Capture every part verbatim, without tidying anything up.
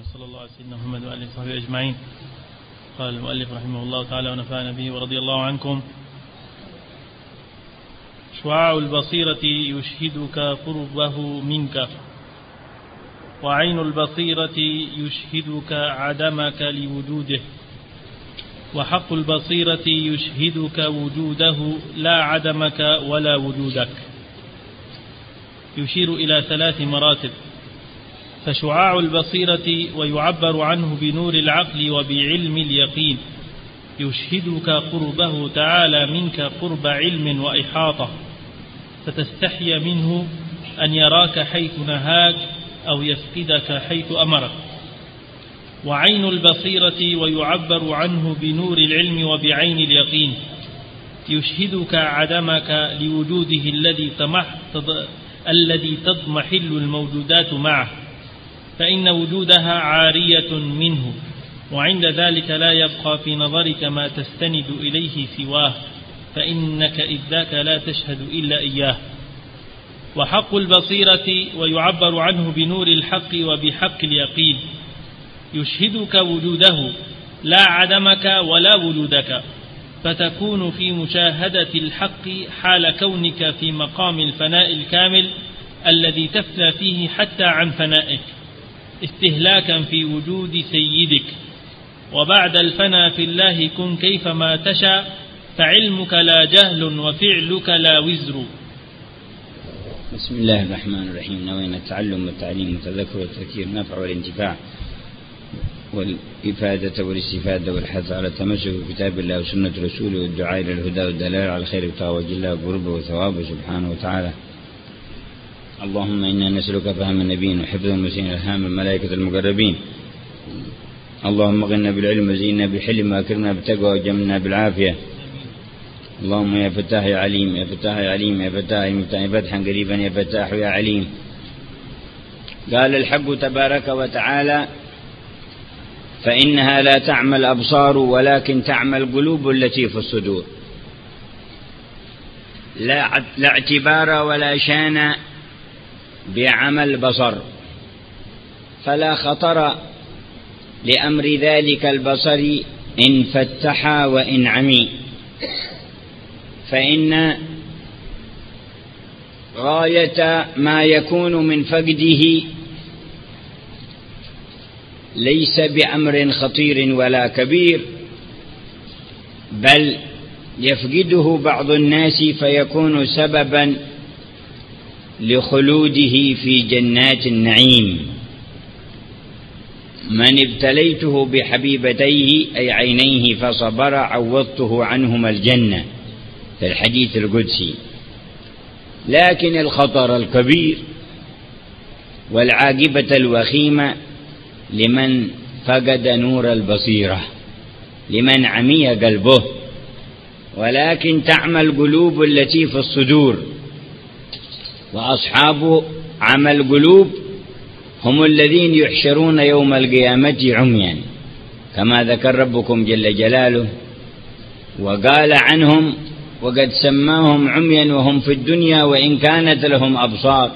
وصلى الله على سيدنا محمد وآله وصحبه أجمعين. قال المؤلف رحمه الله تعالى ونفعنا به ورضي الله عنكم: شعاع البصيرة يشهدك قربه منك، وعين البصيرة يشهدك عدمك لوجوده، وحق البصيرة يشهدك وجوده لا عدمك ولا وجودك. يشير إلى ثلاث مراتب: فشعاع البصيرة ويعبر عنه بنور العقل وبعلم اليقين يشهدك قربه تعالى منك قرب علم وإحاطة، فتستحي منه أن يراك حيث نهاك أو يفقدك حيث أمرك. وعين البصيرة ويعبر عنه بنور العلم وبعين اليقين يشهدك عدمك لوجوده الذي الذي تضمحل الموجودات معه، فإن وجودها عارية منه، وعند ذلك لا يبقى في نظرك ما تستند إليه سواه، فإنك إذ ذاك لا تشهد إلا إياه. وحق البصيرة ويعبر عنه بنور الحق وبحق اليقين يشهدك وجوده لا عدمك ولا وجودك، فتكون في مشاهدة الحق حال كونك في مقام الفناء الكامل الذي تفنى فيه حتى عن فنائك استهلاكا في وجود سيدك. وبعد الفنا في الله كن كيفما تشاء، فعلمك لا جهل وفعلك لا وزر. بسم الله الرحمن الرحيم. نوينا التعلم والتعليم والتذكر والتذكير النفع والانتفاع والإفادة والاستفادة والحث على التمسك بكتاب الله وسنة رسوله والدعاء إلى الهدى والدلالة على الخير وتقوى الله وقربه وثوابه سبحانه وتعالى. اللهم إنا نسألك فهم النبيين وحفظ المسلمين الهام الملائكة المقربين. اللهم اغننا بالعلم وزينا بالحلم وأكرمنا بالتقوى وجملنا بالعافية. اللهم يا فتاح يا عليم يا فتاح يا عليم يا فتاح يا فتحا قريبا يا فتاح يا عليم. قال الحق تبارك وتعالى: فإنها لا تعمى الأبصار ولكن تعمى القلوب التي في الصدور. لا اعتبار ولا شان بعمى البصر، فلا خطر لأمر ذلك البصر إن فتح وإن عمي، فإن غاية ما يكون من فقده ليس بأمر خطير ولا كبير، بل يفقده بعض الناس فيكون سببا لخلوده في جنات النعيم. من ابتليته بحبيبتيه أي عينيه فصبر عوضته عنهما الجنة في الحديث القدسي. لكن الخطر الكبير والعاقبة الوخيمة لمن فقد نور البصيرة، لمن عمي قلبه. ولكن تعمى القلوب التي في الصدور، وأصحاب عمى القلوب هم الذين يحشرون يوم القيامة عميا، كما ذكر ربكم جل جلاله وقال عنهم: وقد سماهم عميا وهم في الدنيا وإن كانت لهم أبصار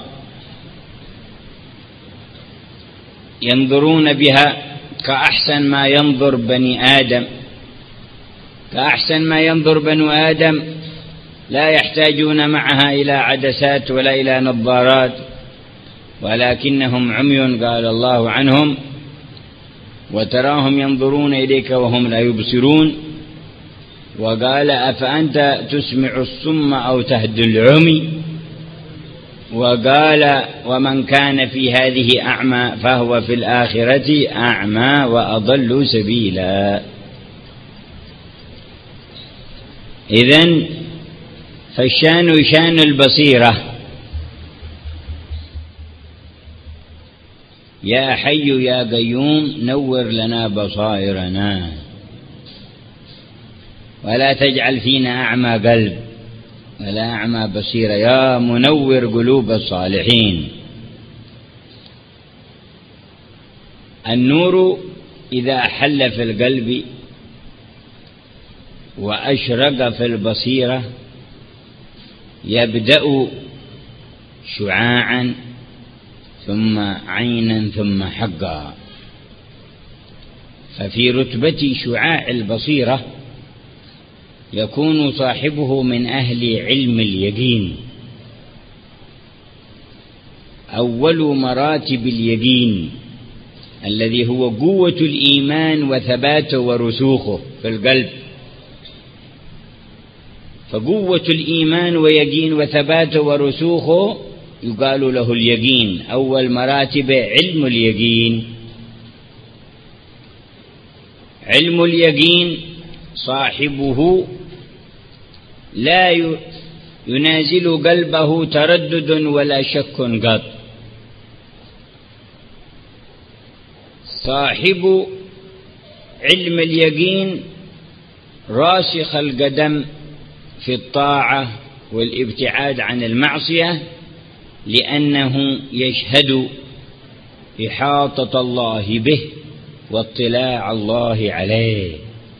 ينظرون بها كأحسن ما ينظر بني آدم كأحسن ما ينظر بنو آدم، لا يحتاجون معها إلى عدسات ولا إلى نظارات، ولكنهم عمي قال الله عنهم: وتراهم ينظرون إليك وهم لا يبصرون. وقال: أفأنت تسمع الصم أو تهدي العمي. وقال: ومن كان في هذه أعمى فهو في الآخرة أعمى وأضل سبيلا. إذن فالشان شان البصيرة. يا حي يا قيوم نور لنا بصائرنا ولا تجعل فينا أعمى قلب ولا أعمى بصيرة، يا منور قلوب الصالحين. النور إذا حل في القلب وأشرق في البصيرة يبدأ شعاعا ثم عينا ثم حقا، ففي رتبة شعاع البصيرة يكون صاحبه من أهل علم اليقين. أول مراتب اليقين الذي هو قوة الإيمان وثباته ورسوخه في القلب. فقوة الإيمان ويقين وثباته ورسوخه يقال له اليقين. أول مراتب علم اليقين. علم اليقين صاحبه لا ينازل قلبه تردد ولا شك قط. صاحب علم اليقين راسخ القدم في الطاعة والابتعاد عن المعصية، لأنه يشهد إحاطة الله به واطلاع الله عليه،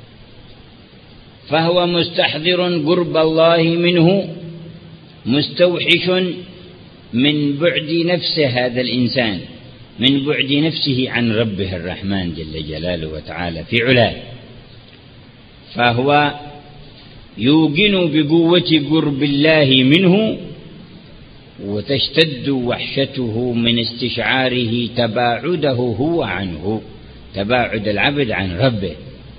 فهو مستحضر قرب الله منه، مستوحش من بعد نفسه هذا الإنسان، من بعد نفسه عن ربه الرحمن جل جلاله وتعالى في علاه. فهو يوقن بقوة قرب الله منه، وتشتد وحشته من استشعاره تباعده هو عنه، تباعد العبد عن ربه.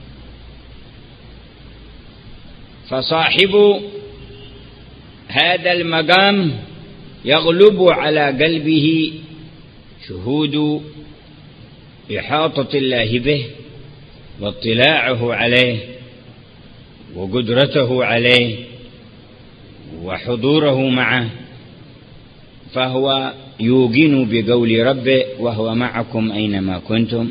فصاحب هذا المقام يغلب على قلبه شهود إحاطة الله به واطلاعه عليه وقدرته عليه وحضوره معه، فهو يوقن بقول ربه وهو معكم أينما كنتم.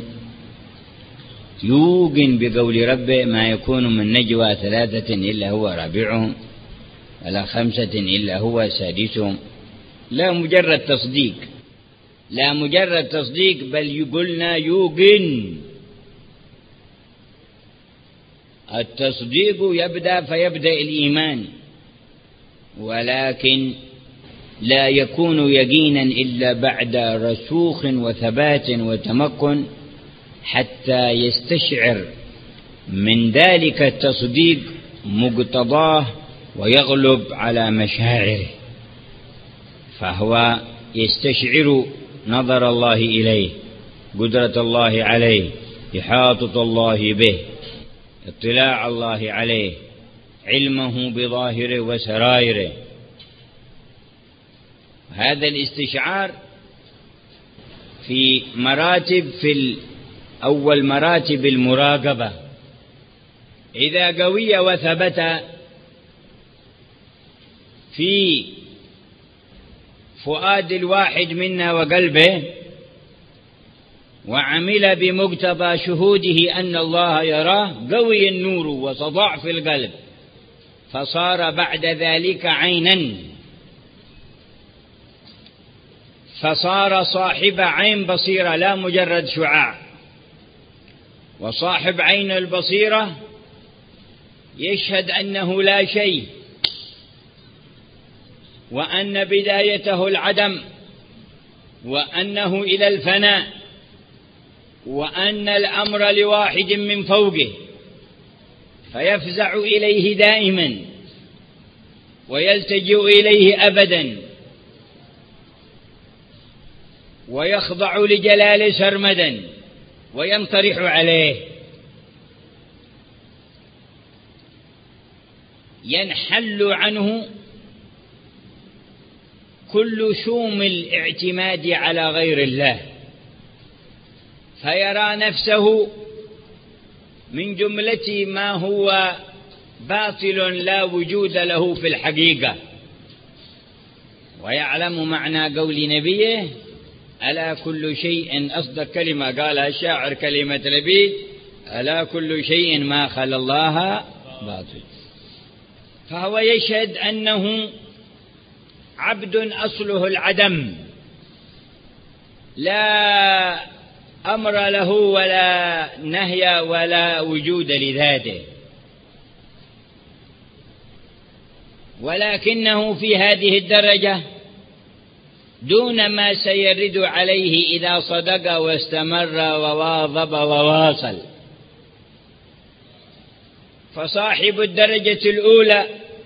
يوقن بقول ربه ما يكون من نجوى ثلاثة إلا هو رابعهم ولا خمسة إلا هو سادسهم. لا مجرد تصديق، لا مجرد تصديق، بل يقولنا يوقن. التصديق يبدأ فيبدأ الإيمان، ولكن لا يكون يقينا إلا بعد رسوخ وثبات وتمكن، حتى يستشعر من ذلك التصديق مقتضاه ويغلب على مشاعره، فهو يستشعر نظر الله إليه، قدرة الله عليه، إحاطة الله به، اطلاع الله عليه، علمه بظاهره وسرائره. هذا الاستشعار في مراتب، في أول مراتب المراقبة، إذا قوي وثبت في فؤاد الواحد منا وقلبه، وعمل بمقتضى شهوده أن الله يراه، قوي النور وصدع في القلب، فصار بعد ذلك عينا، فصار صاحب عين بصيرة لا مجرد شعاع. وصاحب عين البصيرة يشهد أنه لا شيء، وأن بدايته العدم، وأنه إلى الفناء، وأن الأمر لواحد من فوقه، فيفزع إليه دائما ويلتجئ إليه أبدا، ويخضع لجلال سرمدا وينطرح عليه، ينحل عنه كل شوم الاعتماد على غير الله، فيرى نفسه من جملة ما هو باطل لا وجود له في الحقيقة، ويعلم معنى قول نبيه: ألا كل شيء، أصدق كلمة قالها الشاعر كلمة لبيد: ألا كل شيء ما خلا الله باطل. فهو يشهد أنه عبد أصله العدم، لا أمر له ولا نهي ولا وجود لذاته، ولكنه في هذه الدرجة دون ما سيرد عليه إذا صدق واستمر وواظب وواصل، فصاحب الدرجة الأولى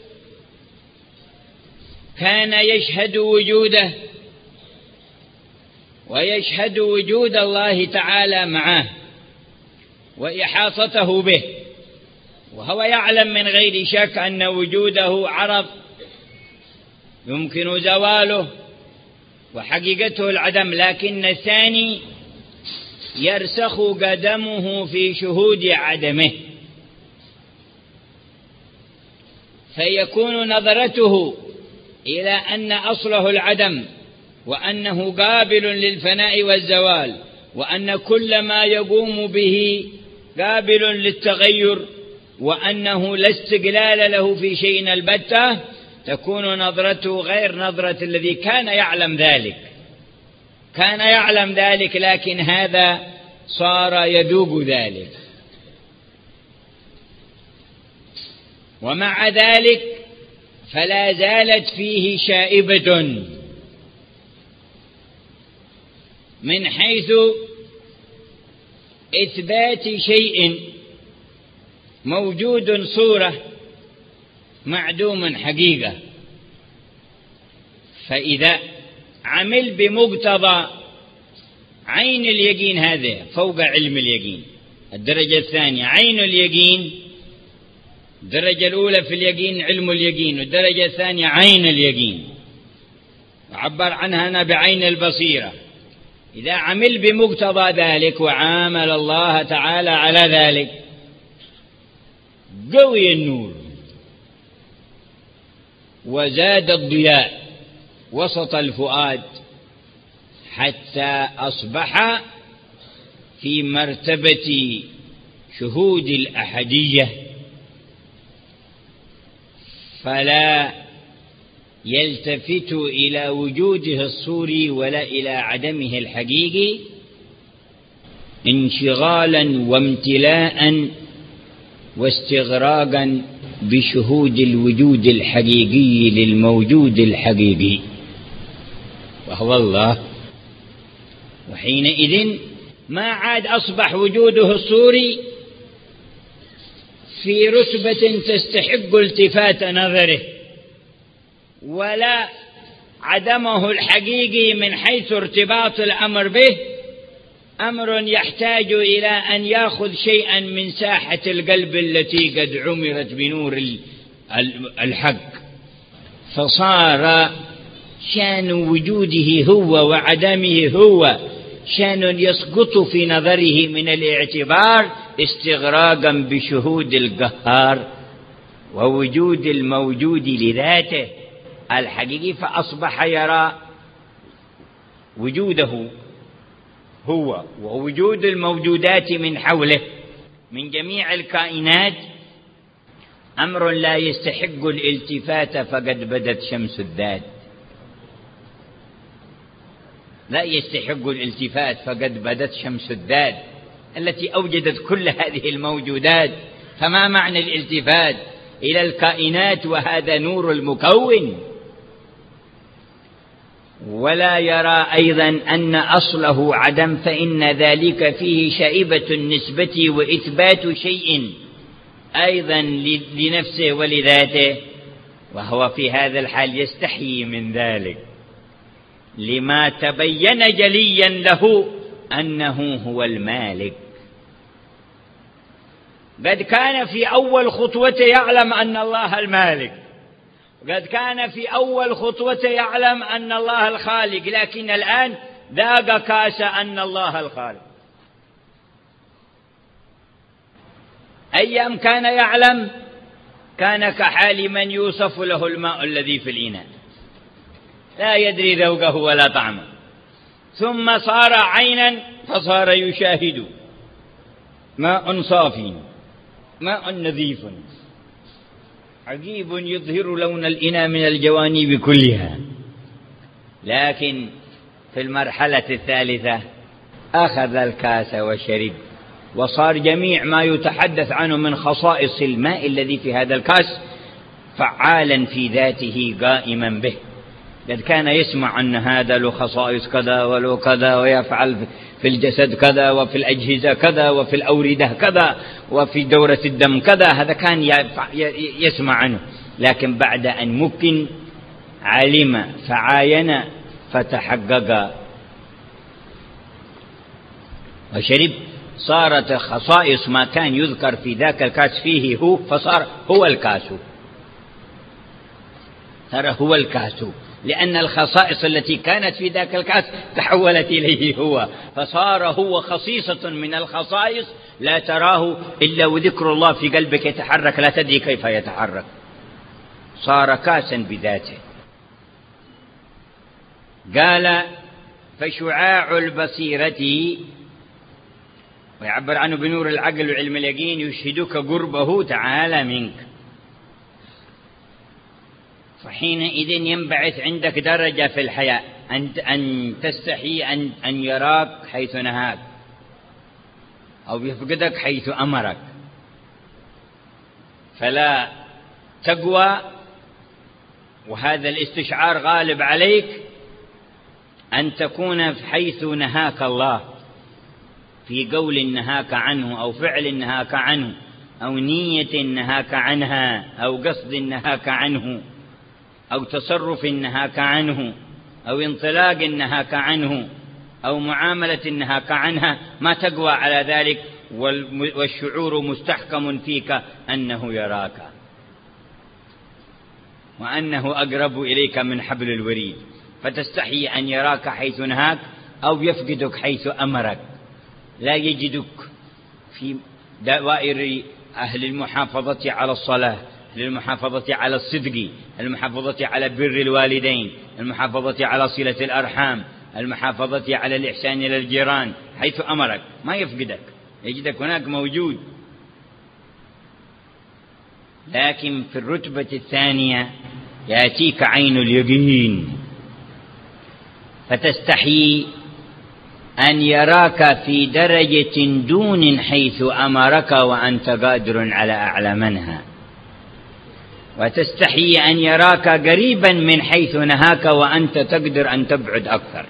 كان يشهد وجوده ويشهد وجود الله تعالى معه وإحاطته به، وهو يعلم من غير شك أن وجوده عرض يمكن زواله وحقيقته العدم، لكن الثاني يرسخ قدمه في شهود عدمه، فيكون نظرته إلى أن أصله العدم، وأنه قابل للفناء والزوال، وأن كل ما يقوم به قابل للتغير، وأنه لا استقلال له في شيء البتة، تكون نظرته غير نظرة الذي كان يعلم ذلك. كان يعلم ذلك لكن هذا صار يذوق ذلك، ومع ذلك فلا زالت فيه شائبة من حيث إثبات شيء موجود صورة معدوم حقيقة. فإذا عمل بمقتضى عين اليقين، هذا فوق علم اليقين. الدرجة الثانية عين اليقين، الدرجة الأولى في اليقين علم اليقين، والدرجة الثانية عين اليقين، وعبر عنها أنا بعين البصيرة. إذا عمل بمقتضى ذلك وعامل الله تعالى على ذلك قوي النور وزاد الضياء وسط الفؤاد، حتى أصبح في مرتبة شهود الأحدية، فلا يلتفت إلى وجوده الصوري ولا إلى عدمه الحقيقي انشغالا وامتلاء واستغراقا بشهود الوجود الحقيقي للموجود الحقيقي وهو الله. وحينئذ ما عاد أصبح وجوده الصوري في رتبة تستحق التفات نظره، ولا عدمه الحقيقي من حيث ارتباط الأمر به أمر يحتاج إلى أن يأخذ شيئا من ساحة القلب التي قد عمرت بنور الحق، فصار شان وجوده هو وعدمه هو شان يسقط في نظره من الاعتبار استغراقا بشهود القهار ووجود الموجود لذاته الحقيقي، فأصبح يرى وجوده هو ووجود الموجودات من حوله من جميع الكائنات أمر لا يستحق الالتفات، فقد بدت شمس الذات. لا يستحق الالتفات فقد بدت شمس الذات التي أوجدت كل هذه الموجودات. فما معنى الالتفات إلى الكائنات وهذا نور المكون؟ ولا يرى أيضا أن أصله عدم، فإن ذلك فيه شائبة النسبة وإثبات شيء أيضا لنفسه ولذاته، وهو في هذا الحال يستحيي من ذلك لما تبين جليا له أنه هو المالك. قد كان في أول خطوة يعلم أن الله المالك، قد كان في أول خطوة يعلم أن الله الخالق، لكن الآن ذاق كاس أن الله الخالق. أيام كان يعلم كان كحال من يوصف له الماء الذي في الإناء لا يدري ذوقه ولا طعمه، ثم صار عينا فصار يشاهد ماء صافي ماء نظيف عجيب يظهر لون الإناء من الجوانب كلها. لكن في المرحلة الثالثة أخذ الكاس وشرب، وصار جميع ما يتحدث عنه من خصائص الماء الذي في هذا الكاس فعالا في ذاته قائما به. قد كان يسمع أن هذا له خصائص كذا وله كذا ويفعل في الجسد كذا، وفي الأجهزة كذا، وفي الأوردة كذا، وفي دورة الدم كذا. هذا كان يسمع عنه، لكن بعد أن ممكن علم فعاين فتحقق وشرب، صارت خصائص ما كان يذكر في ذاك الكاس فيه هو، فصار هو الكاس، ترى هو الكاس، لأن الخصائص التي كانت في ذاك الكاس تحولت إليه هو، فصار هو خصيصة من الخصائص لا تراه إلا وذكر الله في قلبك يتحرك، لا تدري كيف يتحرك، صار كاسا بذاته. قال فشعاع البصيرة، ويعبر عنه بنور العقل وعلم اليقين، يشهدك قربه تعالى منك، فحينئذ ينبعث عندك درجة في الحياة أن تستحي أن, أن يراك حيث نهاك، أو يفقدك حيث أمرك، فلا تقوى، وهذا الاستشعار غالب عليك أن تكون حيث نهاك الله، في قول نهاك عنه، أو فعل نهاك عنه، أو نية نهاك عنها، أو قصد نهاك عنه، أو تصرف نهاك عنه، أو انطلاق نهاك عنه، أو معاملة نهاك عنها، ما تقوى على ذلك، والشعور مستحكم فيك أنه يراك، وأنه أقرب إليك من حبل الوريد، فتستحي أن يراك حيث نهاك، أو يفقدك حيث أمرك، لا يجدك في دوائر أهل المحافظة على الصلاة، للمحافظة على الصدق، المحافظة على بر الوالدين، المحافظة على صلة الأرحام، المحافظة على الإحسان إلى الجيران، حيث أمرك ما يفقدك، يجدك هناك موجود. لكن في الرتبة الثانية يأتيك عين اليقين، فتستحي أن يراك في درجة دون حيث أمرك وأنت قادر على أعلى منها، وتستحي أن يراك قريبا من حيث نهاك وأنت تقدر أن تبعد أكثر.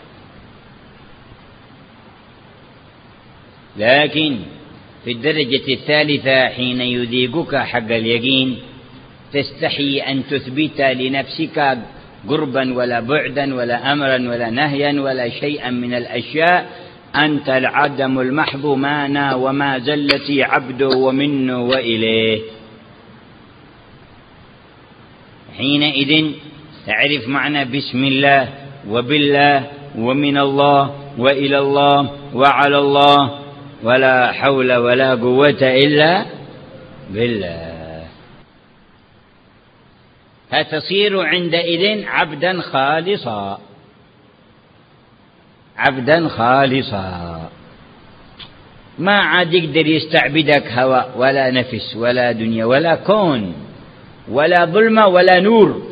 لكن في الدرجة الثالثة حين يذيقك حق اليقين تستحي أن تثبت لنفسك قربا ولا بعدا ولا أمرا ولا نهيا ولا شيئا من الأشياء، أنت العدم المحض مانا وما زلتي عبده ومنه وإليه. حينئذ تعرف معنى بسم الله وبالله ومن الله وإلى الله وعلى الله، ولا حول ولا قوة إلا بالله. فتصير عندئذ عبدا خالصا، عبدا خالصا، ما عاد يقدر يستعبدك هواء ولا نفس ولا دنيا ولا كون ولا ظلمة ولا نور،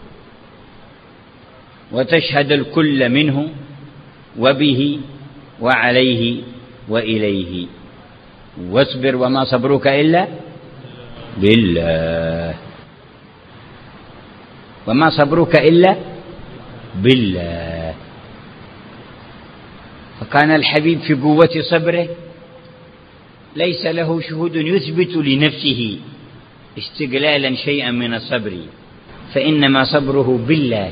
وتشهد الكل منه وبه وعليه وإليه. واصبر وما صبرك إلا بالله، وما صبرك إلا بالله. فكان الحبيب في قوة صبره ليس له شهود يثبت لنفسه استقلالا شيئا من الصبر، فإنما صبره بالله.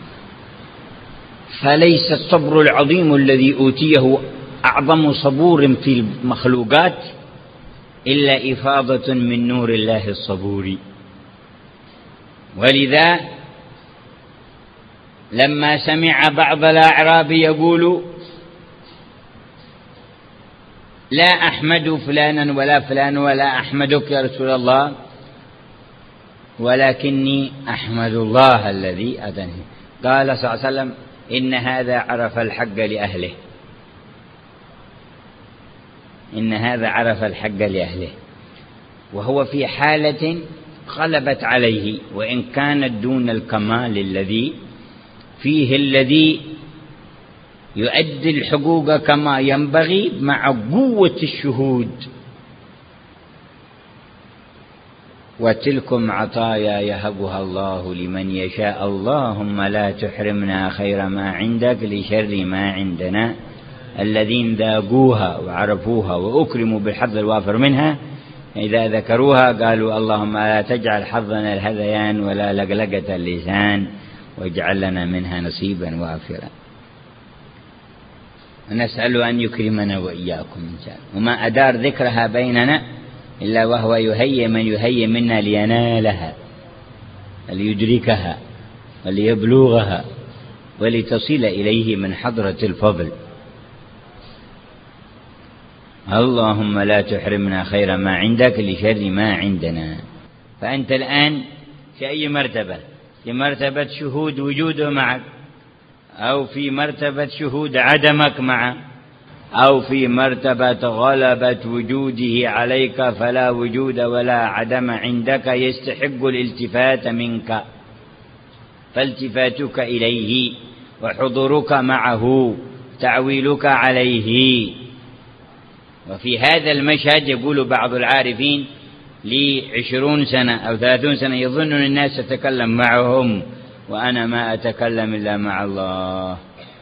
فليس الصبر العظيم الذي أوتيه أعظم صبور في المخلوقات إلا إفاضة من نور الله الصبور. ولذا لما سمع بعض الأعراب يقول لا أحمد فلانا ولا فلان ولا أحمدك يا رسول الله، ولكني أحمد الله الذي أتاني، قال صلى الله عليه وسلم إن هذا عرف الحق لأهله، إن هذا عرف الحق لأهله، وهو في حالة غلبت عليه، وإن كانت دون الكمال الذي فيه الذي يؤدي الحقوق كما ينبغي مع قوة الشهود. وتلكم عطايا يهبها الله لمن يشاء، اللهم لا تحرمنا خير ما عندك لشر ما عندنا الذين ذاقوها وعرفوها وأكرموا بالحظ الوافر منها إذا ذكروها قالوا اللهم لا تجعل حظنا الهذيان ولا لقلقة اللسان واجعل لنا منها نصيبا وافرا. ونسأل أن يكرمنا وإياكم إن شاء الله. وما أدار ذكرها بيننا إلا وهو يهيئ من يهيئ منا لينالها ليدركها وليبلغها ولتصل إليه من حضرة الفضل. اللهم لا تحرمنا خير ما عندك لشر ما عندنا. فأنت الآن في أي مرتبة؟ في مرتبة شهود وجوده معك، أو في مرتبة شهود عدمك معه، أو في مرتبة غلبة وجوده عليك فلا وجود ولا عدم عندك يستحق الالتفات منك، فالتفاتك إليه وحضورك معه تعويلك عليه. وفي هذا المشهد يقول بعض العارفين لي عشرون سنة أو ثلاثون سنة يظن الناس تتكلم معهم وأنا ما أتكلم إلا مع الله،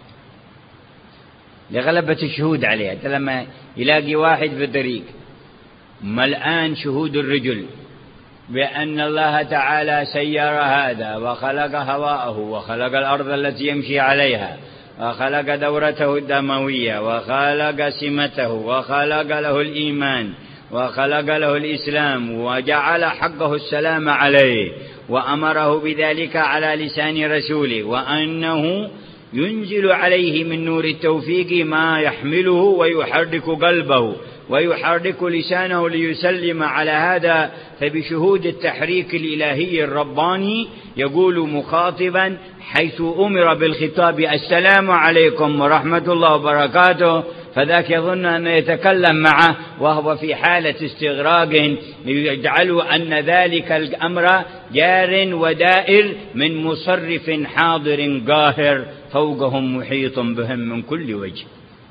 لغلبة الشهود عليها. لما يلاقي واحد في الطريق ملآن شهود الرجل بأن الله تعالى سير هذا وخلق هواءه وخلق الأرض التي يمشي عليها وخلق دورته الدموية وخلق سمته وخلق له الإيمان وخلق له الإسلام وجعل حقه السلام عليه وأمره بذلك على لسان رسوله، وأنه ينزل عليه من نور التوفيق ما يحمله ويحرك قلبه ويحرك لسانه ليسلم على هذا. فبشهود التحريك الإلهي الرباني يقول مخاطبا حيث أمر بالخطاب السلام عليكم ورحمة الله وبركاته، فذاك يظن أنه يتكلم معه وهو في حالة استغراق يجعل أن ذلك الأمر جار ودائر من مصرف حاضر قاهر فوقهم محيط بهم من كل وجه.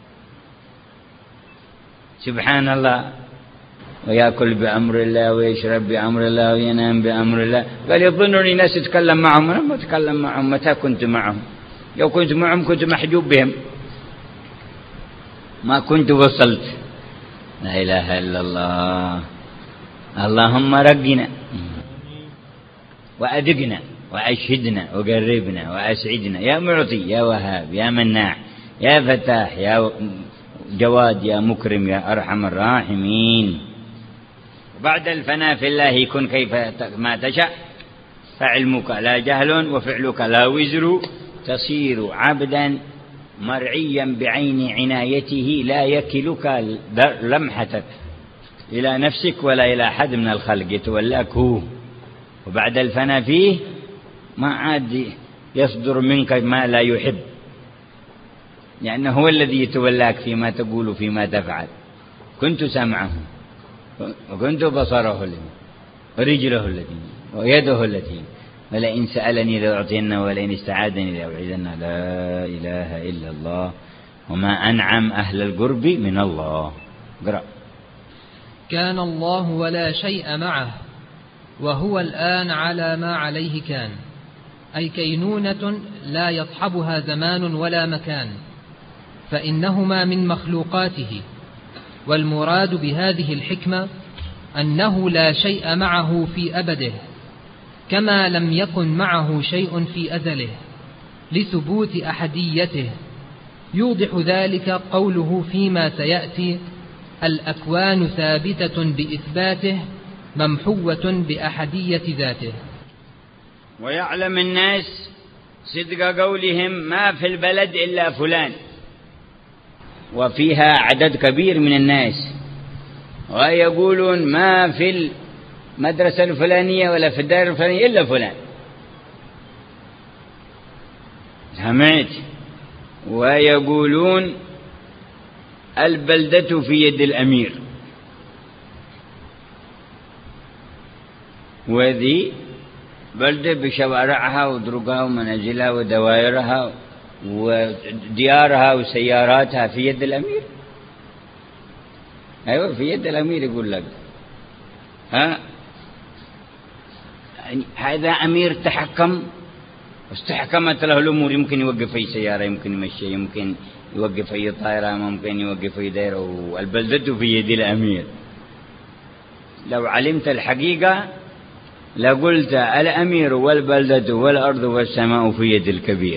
سبحان الله. ويأكل بأمر الله ويشرب بأمر الله وينام بأمر الله. قال يظنني الناس يتكلم معهم، أنا ما أتكلم معهم. متى كنت معهم؟ لو كنت معهم كنت محجوب بهم، ما كنت وصلت. لا إله إلا الله. اللهم رقنا وأدقنا وأشهدنا وقربنا وأسعدنا يا معطي يا وهاب يا مناع يا فتاح يا جواد يا مكرم يا أرحم الراحمين. بعد الفناء في الله يكون كيف ما تشاء، فعلمك لا جهل وفعلك لا وزر، تصير عبدا مرعيا بعين عنايته لا يكلك لمحتك إلى نفسك ولا إلى أحد من الخلق، يتولاك هو. وبعد الفناء فيه ما عاد يصدر منك ما لا يحب، لأنه هو الذي يتولاك فيما تقول فيما تفعل. كنت سمعه وكنت بصره الذي ورجله الذي ويده التي ولئن سألني لأعطينه ولئن استعاذني لأوعدنه. لا إله إلا الله. وما أنعم أهل القرب من الله. قرأ. كان الله ولا شيء معه وهو الآن على ما عليه كان، أي كينونة لا يصحبها زمان ولا مكان، فإنهما من مخلوقاته. والمراد بهذه الحكمة أنه لا شيء معه في أبده، كما لم يكن معه شيء في أزله لثبوت أحديته. يوضح ذلك قوله فيما سيأتي: الأكوان ثابتة بإثباته ممحوة بأحدية ذاته. ويعلم الناس صدق قولهم ما في البلد إلا فلان، وفيها عدد كبير من الناس، ويقولون ما في المدرسة الفلانية ولا في الدار الفلانية إلا فلان. سمعت؟ ويقولون البلدة في يد الأمير، وذي بلدة بشوارعها ودرقها ومنازلها ودوائرها وديارها وسياراتها في يد الأمير. أيوة في يد الأمير. يقول لك ها هذا أمير تحكم واستحكمت له الأمور، يمكن يوقف أي سيارة، يمكن يمشي، يمكن يوقف أي طائرة، ممكن يوقف أي دائرة، والبلدة في يد الأمير. لو علمت الحقيقة لقلت الأمير والبلدة والأرض والسماء في يد الكبير،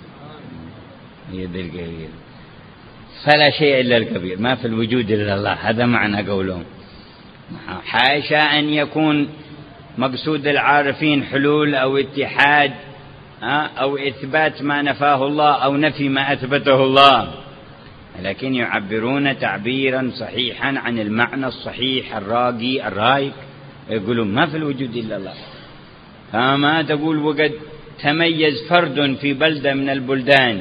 يد الكبير، فلا شيء إلا الكبير، ما في الوجود إلا الله. هذا معنى قولهم. حاشا أن يكون مقصود العارفين حلول أو اتحاد أو إثبات ما نفاه الله أو نفي ما أثبته الله، لكن يعبرون تعبيرا صحيحا عن المعنى الصحيح الراقي الرايق، يقولون ما في الوجود إلا الله. فما تقول وقد تميز فرد في بلدة من البلدان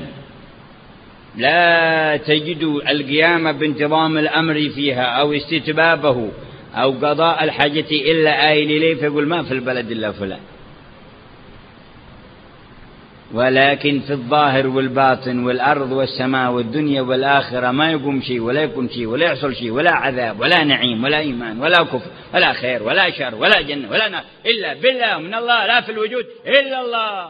لا تجد القيام بانتظام الأمر فيها أو استتبابه أو قضاء الحاجة إلا آيل إليه، فيقول ما في البلد إلا فلان. ولكن في الظاهر والباطن والأرض والسماء والدنيا والآخرة ما يقوم شيء ولا يكون شيء ولا يحصل شيء، ولا عذاب ولا نعيم ولا إيمان ولا كفر ولا خير ولا شر ولا جنة ولا نار إلا بالله من الله، لا في الوجود إلا الله.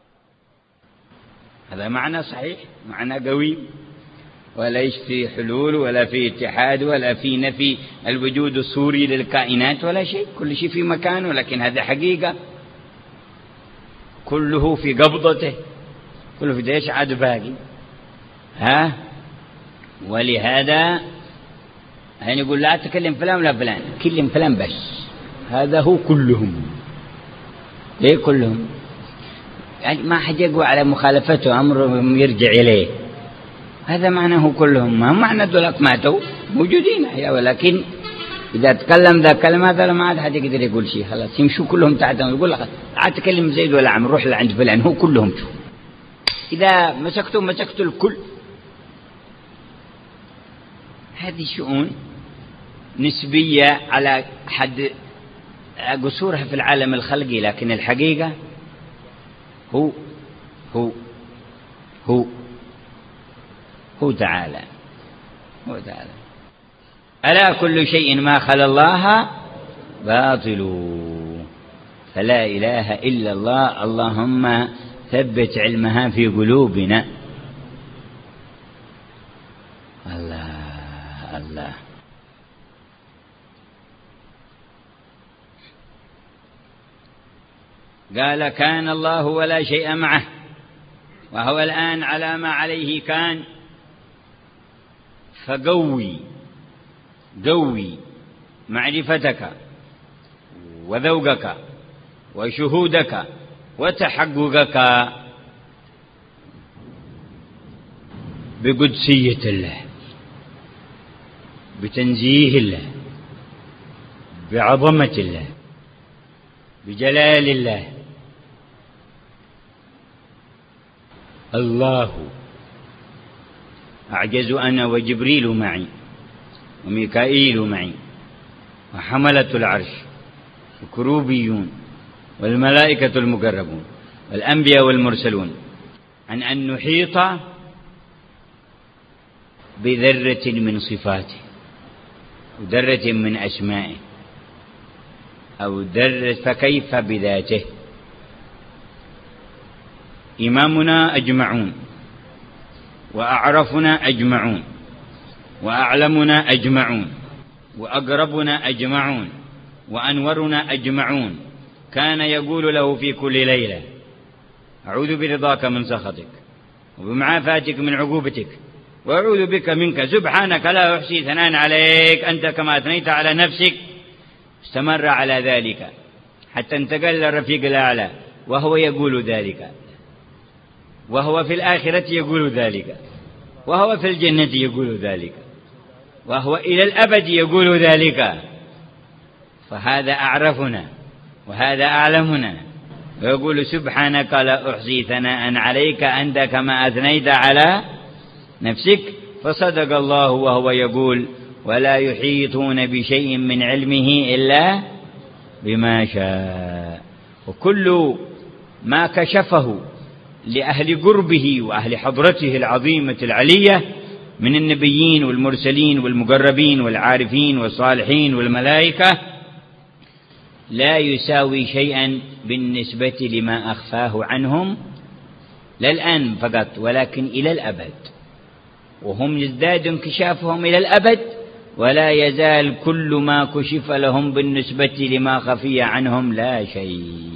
هذا معنى صحيح، معنى قوي، ولا في حلول ولا في اتحاد ولا في نفي الوجود الصوري للكائنات ولا شيء، كل شيء في مكانه. لكن هذا حقيقة كله في قبضته، كله في ديش عاد باقي. ها ولهذا يعني يقول لا تكلم فلان ولا فلان، كلم فلان بس، هذا هو كلهم. ليه كلهم؟ يعني ما حد يقوى على مخالفته أمرهم يرجع إليه، هذا معناه كلهم. ما معنى دولك ماتوا موجودين أحياء، ولكن إذا تكلم ذا كلمة هذا ما عاد حد يقدر يقول شيء، خلاص يمشوا كلهم تحتهم. يقول لك عاد تكلم زيد ولا عمرو، روح لعند فلان، هو كلهم شو. إذا مسكتوا مسكتوا الكل. هذه شؤون نسبية على حد قصورها في العالم الخلقي، لكن الحقيقة هو هو هو هو تعالى هو تعالى. ألا كل شيء ما خلا الله باطل، فلا إله إلا الله. اللهم ثبت علمها في قلوبنا. الله الله. قال كان الله ولا شيء معه، وهو الآن على ما عليه كان. فقوي قوي معرفتك وذوقك وشهودك وتحققك بقدسية الله، بتنزيه الله، بعظمة الله، بجلال الله. الله أعجز أنا وجبريل معي وميكائيل معي وحملة العرش والكروبيون والملائكة المقربون والأنبياء والمرسلون عن أن نحيط بذرة من صفاته وذرة من أسمائه أو ذرة، فكيف بذاته. إمامنا أجمعون، وأعرفنا أجمعون، وأعلمنا أجمعون، وأقربنا أجمعون، وأنورنا أجمعون، كان يقول له في كل ليلة أعوذ برضاك من سخطك وبمعافاتك من عقوبتك وأعوذ بك منك، سبحانك لا أحصي ثناء عليك أنت كما أثنيت على نفسك. استمر على ذلك حتى انتقل للرفيق الأعلى وهو يقول ذلك، وهو في الآخرة يقول ذلك، وهو في الجنة يقول ذلك، وهو إلى الأبد يقول ذلك. فهذا أعرفنا وهذا أعلمنا، ويقول سبحانك لا أحصي ثناء عليك أنت كما أثنيت على نفسك. فصدق الله وهو يقول ولا يحيطون بشيء من علمه إلا بما شاء. وكل ما كشفه لأهل قربه وأهل حضرته العظيمة العلية من النبيين والمرسلين والمقربين والعارفين والصالحين والملائكة لا يساوي شيئا بالنسبة لما أخفاه عنهم لا الآن فقط ولكن إلى الأبد، وهم يزداد انكشافهم إلى الأبد، ولا يزال كل ما كشف لهم بالنسبة لما خفي عنهم لا شيء.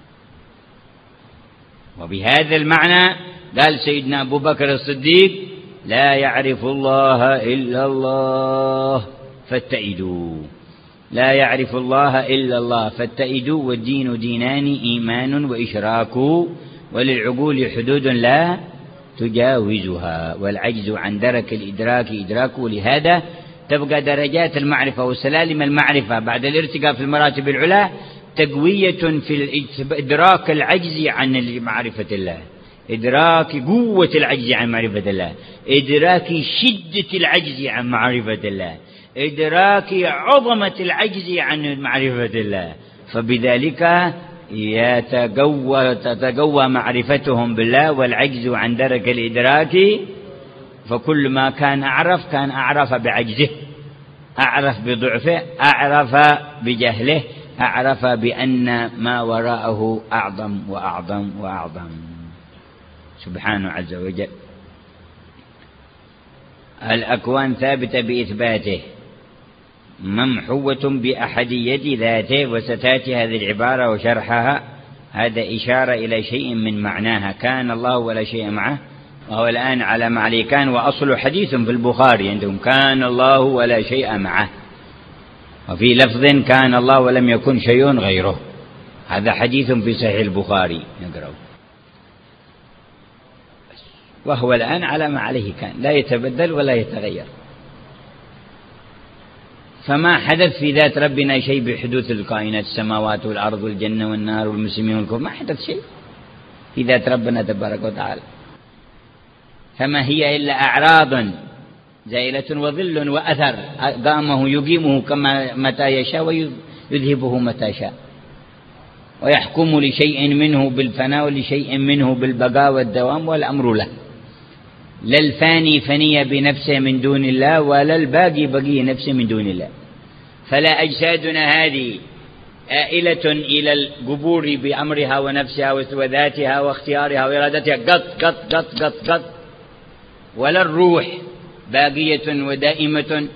وبهذا المعنى قال سيدنا أبو بكر الصديق: لا يعرف الله إلا الله فاتئدوا، لا يعرف الله إلا الله فاتئدوا، والدين دينان إيمان وإشراك، وللعقول حدود لا تجاوزها، والعجز عن درك الإدراك إدراك. ولهذا تبقى درجات المعرفة وسلالم المعرفة بعد الارتقاء في المراتب العلى تقوية في إدراك العجز عن معرفة الله، إدراك قوة العجز عن معرفة الله، إدراك شدة العجز عن معرفة الله، إدراك عظمة العجز عن معرفة الله. فبذلك يتقوى تتقوى معرفتهم بالله والعجز عن درك الإدراك. فكل ما كان أعرف كان أعرف بعجزه، أعرف بضعفه، أعرف بجهله، أعرف بأن ما وراءه أعظم وأعظم وأعظم سبحانه عز وجل. الأكوان ثابتة بإثباته، ممحوة بأحدية ذاته. وستأتي هذه العبارة وشرحها، هذا إشارة إلى شيء من معناها: كان الله ولا شيء معه، وهو الآن على ما عليه كان. وأصل حديث في البخاري عندهم: كان الله ولا شيء معه، وفي لفظ: كان الله ولم يكن شيء غيره. هذا حديث في صحيح البخاري نقرأه. وهو الآن على ما عليه كان، لا يتبدل ولا يتغير. فما حدث في ذات ربنا شيء بحدوث الكائنات، السماوات والأرض والجنة والنار والمسلمين والكفر، ما حدث شيء في ذات ربنا تبارك وتعالى. فما هي إلا أعراض زائلة وظل وأثر، قامه يقيمه كما متى يشاء ويذهبه متى شاء، ويحكم لشيء منه بالفناء ولشيء منه بالبقاء والدوام، والأمر له. لا الفاني فني بنفسه من دون الله، ولا الباقي بقي نفسه من دون الله. فلا أجسادنا هذه آئلة إلى القبور بأمرها ونفسها وذاتها واختيارها وإرادتها قط قط قط قط قط، ولا الروح باقية ودائمة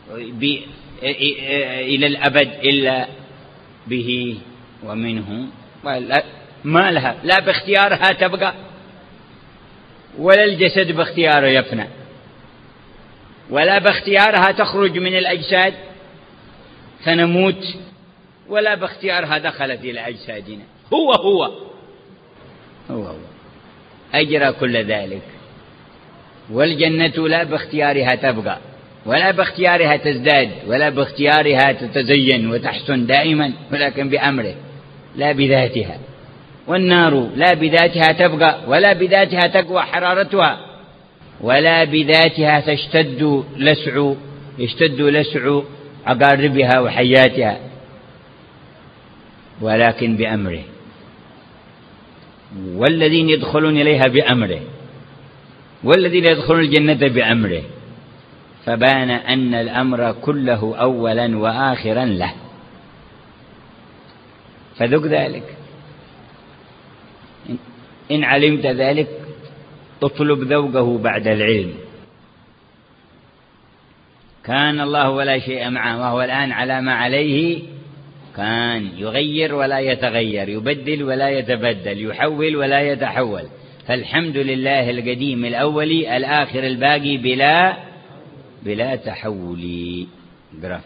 إلى الأبد إلا به ومنه، ما لها لا باختيارها تبقى، ولا الجسد باختياره يفنى، ولا باختيارها تخرج من الأجساد فنموت، ولا باختيارها دخلت إلى أجسادنا. هو هو هو هو أجرى كل ذلك. والجنة لا باختيارها تبقى، ولا باختيارها تزداد، ولا باختيارها تتزين وتحسن دائما، ولكن بأمره لا بذاتها. والنار لا بذاتها تبقى، ولا بذاتها تقوى حرارتها، ولا بذاتها تشتد لسع يشتد لسع عقاربها وحياتها، ولكن بأمره. والذين يدخلون إليها بأمره، والذين يدخلون الجنة بأمره. فبان أن الأمر كله أولا وآخرا له. فذق ذلك، إن علمت ذلك اطلب ذوقه بعد العلم. كان الله ولا شيء معه، وهو الآن على ما عليه كان، يغير ولا يتغير، يبدل ولا يتبدل، يحول ولا يتحول. فالحمد لله القديم الأولي الآخر الباقي بلا بلا تحول. قرأ.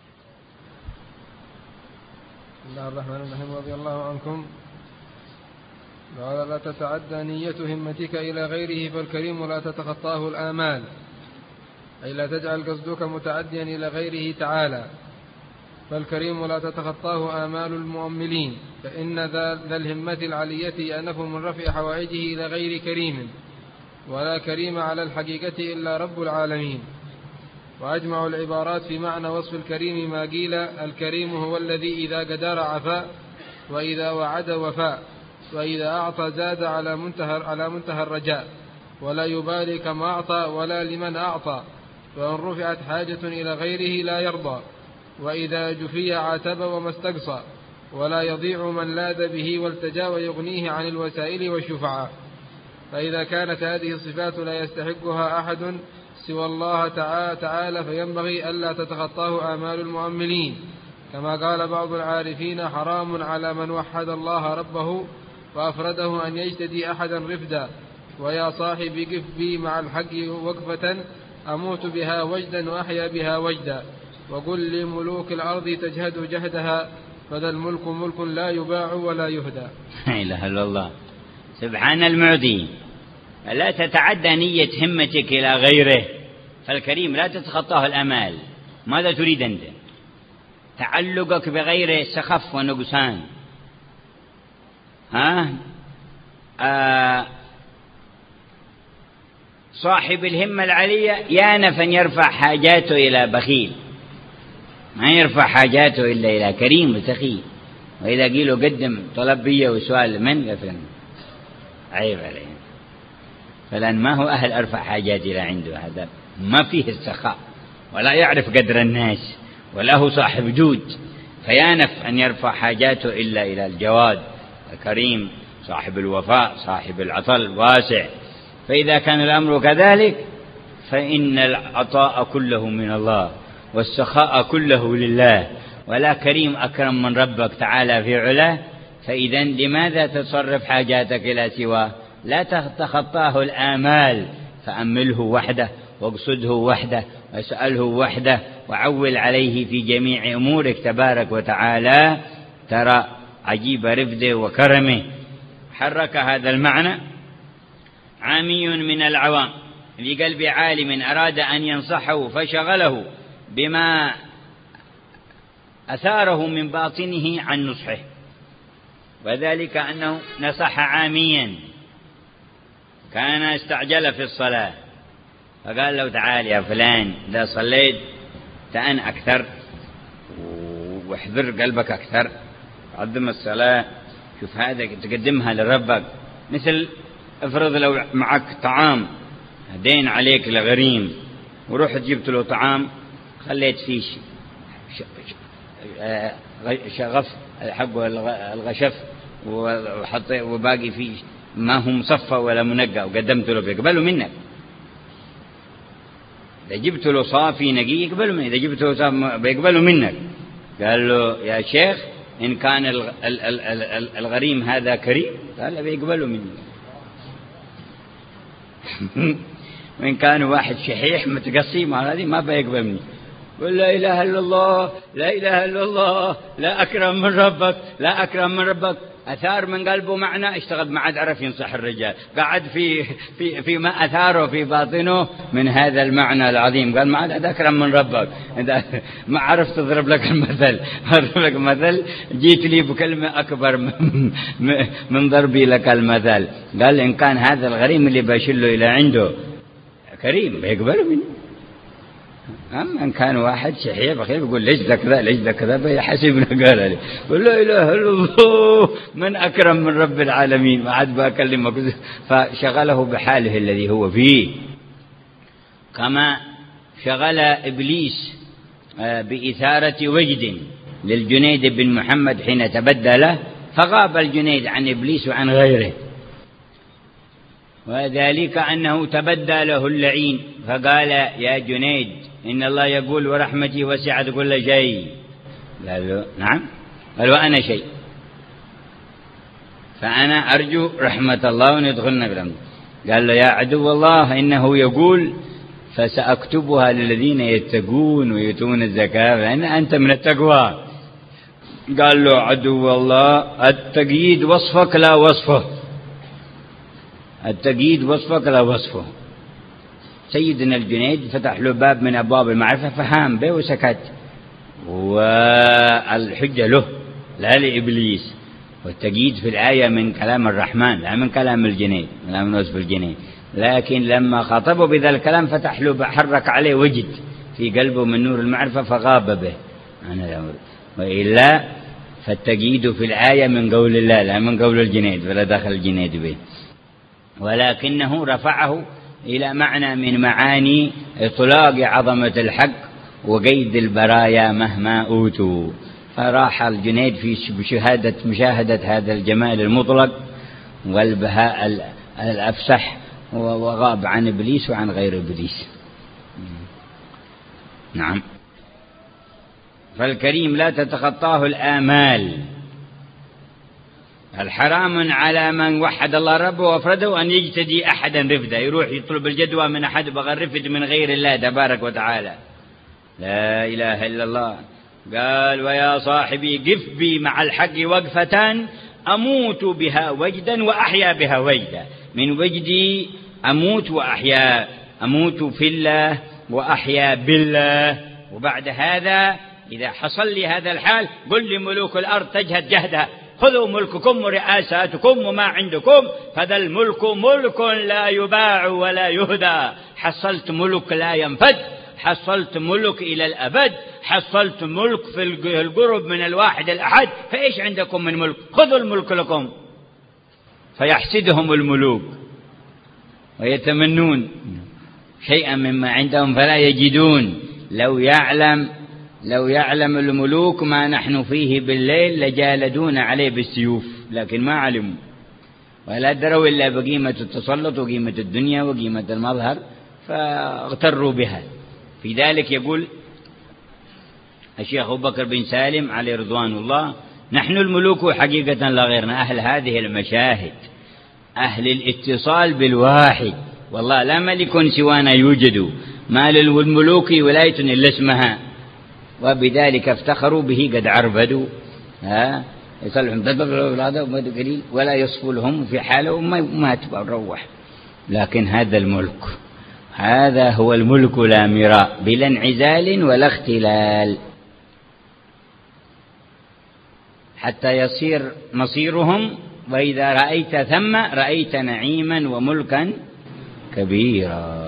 بسم الله الرحمن الرحيم. رضي الله عنكم. قال: لا تتعدى نية همتك إلى غيره، فالكريم لا تتخطاه الآمال، أي لا تجعل قصدك متعديا إلى غيره تعالى. فالكريم لا تتخطاه آمال المؤملين، فإن ذا الهمة العلية يأنف من رفع حوائجه إلى غير كريم، ولا كريم على الحقيقة إلا رب العالمين. وأجمع العبارات في معنى وصف الكريم ما قيل: الكريم هو الذي إذا قدر عفا، وإذا وعد وفاء، وإذا أعطى زاد على منتهى, على منتهى الرجاء، ولا يبالي كما أعطى ولا لمن أعطى، وإن رفعت حاجة إلى غيره لا يرضى، وإذا جفي عاتب وما استقصى، ولا يضيع من لاذ به والتجا ويغنيه عن الوسائل والشفعاء. فإذا كانت هذه الصفات لا يستحقها أحد سوى الله تعالى فينبغي ألا تتخطاه آمال المؤملين، كما قال بعض العارفين: حرام على من وحد الله ربه وأفرده أن يجتدي أحدا رفدا، ويا صاحبي قف بي مع الحق وقفة أموت بها وجدا وأحيا بها وجدا، وقل لملوك الأرض تجهد جهدها، فذا الملك ملك لا يباع ولا يهدى. لا إله إلا الله. سبحان المعطي. لا تتعدى نية همتك إلى غيره، فالكريم لا تتخطاه الأمال. ماذا تريد أنت؟ تعلقك بغيره سخف ونقصان. ها؟ آه صاحب الهمة العالية يانف أن يرفع حاجاته إلى بخيل، ما يرفع حاجاته إلا إلى كريم وسخي. وإذا قيلوا قدم طلب بي وسؤال من قفل عيب عليه، فلأن ما هو أهل أرفع حاجات إلى عنده، هذا ما فيه السخاء ولا يعرف قدر الناس ولا هو صاحب جود، فيانف أن يرفع حاجاته إلا إلى الجواد الكريم صاحب الوفاء صاحب العطاء الواسع. فإذا كان الأمر كذلك فإن العطاء كله من الله والسخاء كله لله، ولا كريم أكرم من ربك تعالى في علاه. فإذا لماذا تصرف حاجاتك إلى سواه؟ لا تتخطاه الآمال، فأمله وحده واقصده وحده واسأله وحده وعول عليه في جميع أمورك تبارك وتعالى. ترى عجيب رفده وكرمه. حرك هذا المعنى عامي من العوام لقلب عالم أراد أن ينصحه فشغله بما أثاره من باطنه عن نصحه، وذلك أنه نصح عاميا كان استعجل في الصلاة، فقال له: تعال يا فلان إذا صليت تأن أكثر واحذر قلبك أكثر، عظم الصلاة، شوف هذا تقدمها لربك. مثل افرض لو معك طعام دين عليك لغريم ورحت جبت له طعام خليت فيه شغف حق الغشف وحطي وباقي فيه ما هو مصفى ولا منقى وقدمت له بيقبله منك. إذا جبت له صافي نقي يقبله منك، إذا جبت له صافي بيقبله منك. قال له: يا شيخ إن كان الغريم هذا كريم قال بيقبله مني. وإن كان واحد شحيح متقصي مع هذه ما بيقبل مني. قل لا إله إلا الله لا إله إلا الله لا أكرم من ربك لا أكرم من ربك. أثار من قلبه معنى اشتغل ما عاد عرف ينصح الرجال، قعد في في في ما أثاره في باطنه من هذا المعنى العظيم. قال ما عاد أكرم من ربك، ما عرفت تضرب لك المثل، أضرب لك مثل جيت لي بكلمة أكبر من ضربي لك المثل. قال إن كان هذا الغريم اللي بشله إلى عنده كريم بيقبله مني، أما إن كان واحد شحيح بخير بيقول ليش ذا كذا ليش ذا كذا بيحسبنا. قال لي قل لا إله إلا الله من أكرم من رب العالمين، ما عاد بكلمك. فشغله بحاله الذي هو فيه، كما شغل إبليس بإثارة وجد للجنيد بن محمد حين تبدله، فغاب الجنيد عن إبليس وعن غيره، وذلك أنه تبدى له اللعين فقال: يا جنيد إن الله يقول ورحمتي وسعت كل شيء. قال له: نعم. قال: وأنا شيء، فأنا أرجو رحمة الله وندخلنا برحمته. قال له: يا عدو الله إنه يقول فسأكتبها للذين يتقون ويؤتون الزكاة فإن أنت من التقوى. قال له عدو الله: التقييد وصفك لا وصفه، التقييد وصفك لا وصفه. سيدنا الجنيد فتح له باب من أبواب المعرفة فهام به وسكت، والحجة له لا لإبليس. والتقييد في الآية من كلام الرحمن لا من كلام الجنيد، لا من وصف الجنيد. لكن لما خاطبه بذا الكلام فتح له حرك عليه وجد في قلبه من نور المعرفة فغاب به. أنا وإلا فالتقييد في الآية من قول الله لا من قول الجنيد، فلا دخل الجنيد به، ولكنه رفعه إلى معنى من معاني إطلاق عظمة الحق وقيد البرايا مهما أوتوا. فراح الجنيد في مشاهدة مشاهدة هذا الجمال المطلق والبهاء الأفسح وغاب عن إبليس وعن غير إبليس. نعم. فالكريم لا تتخطاه الآمال. الحرام على من وحد الله ربه وافرده أن يجتدي أحدا رفدا، يروح يطلب الجدوى من أحد بغى الرفد من غير الله تبارك وتعالى. لا إله إلا الله. قال ويا صاحبي قف بي مع الحق وقفة أموت بها وجدا وأحيا بها وجدا. من وجدي أموت وأحيا، أموت في الله وأحيا بالله. وبعد هذا إذا حصل لي هذا الحال قل لملوك الأرض تجهد جهدها، خذوا ملككم ورئاساتكم وما عندكم، فذا الملك ملك لا يباع ولا يهدى. حصلت ملك لا ينفد، حصلت ملك إلى الأبد، حصلت ملك في القرب من الواحد الأحد، فإيش عندكم من ملك؟ خذوا الملك لكم. فيحسدهم الملوك ويتمنون شيئا مما عندهم فلا يجدون. لو يعلم لو يعلم الملوك ما نحن فيه بالليل لجالدون عليه بالسيوف، لكن ما علموا ولا دروا إلا بقيمة التسلط وقيمة الدنيا وقيمة المظهر فاغتروا بها. في ذلك يقول الشيخ أبو بكر بن سالم عليه رضوان الله: نحن الملوك حقيقة لا غيرنا، أهل هذه المشاهد، أهل الاتصال بالواحد، والله لا ملك سوانا يوجد، ما للملوك ولاية إلا اسمها، وبذلك افتخروا به قد عربدوا. ها يصلحهم قليل ولا يصفوا لهم في حاله وما تروح. لكن هذا الملك، هذا هو الملك لا مراء بلا انعزال ولا اختلال، حتى يصير مصيرهم وإذا رأيت ثم رأيت نعيما وملكا كبيرا.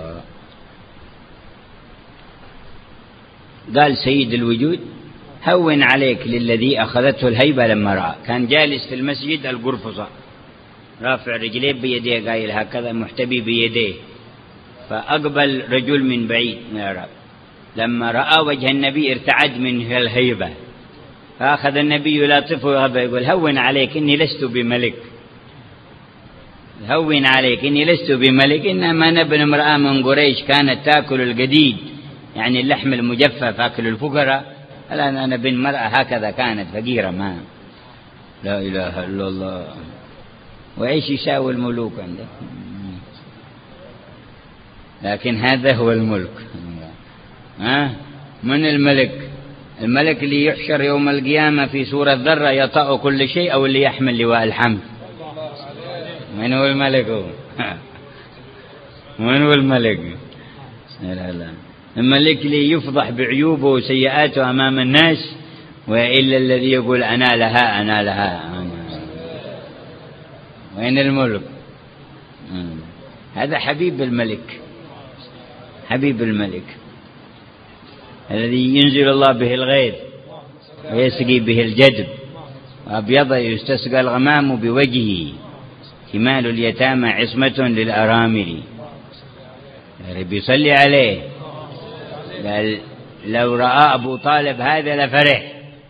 قال سيد الوجود: هون عليك للذي أخذته الهيبة لما رأى. كان جالس في المسجد القرفصة رافع رجليه بيديه قايل هكذا محتبي بيديه، فأقبل رجل من بعيد من العرب، لما رأى وجه النبي ارتعد من الهيبة، فأخذ النبي يلاطفه وهبه يقول: هون عليك إني لست بملك، هون عليك إني لست بملك، إنما أنا ابن امرأة من قريش كانت تأكل الجديد، يعني اللحم المجفف أكل الفقراء، الآن أنا بن مرأة هكذا كانت فقيرة. ما لا إله إلا الله. وإيش يساوي الملوك عنده؟ لكن هذا هو الملك. ها من الملك؟ الملك اللي يحشر يوم القيامة في سورة ذرة يطأ كل شيء، أو اللي يحمل لواء الحمد؟ من هو الملك؟ هو من هو الملك؟ لا لا، الملك اللي يفضح بعيوبه وسيئاته أمام الناس، وإلا الذي يقول أنا لها أنا لها أنا. وين الملك؟ هذا حبيب الملك، حبيب الملك الذي ينزل الله به الغيث ويسقي به الجدب، وأبيض يستسقى الغمام بوجهه، كمال اليتامى عصمة للأرامل. يا رب يصلي عليه. لو رأى أبو طالب هذا لفرح.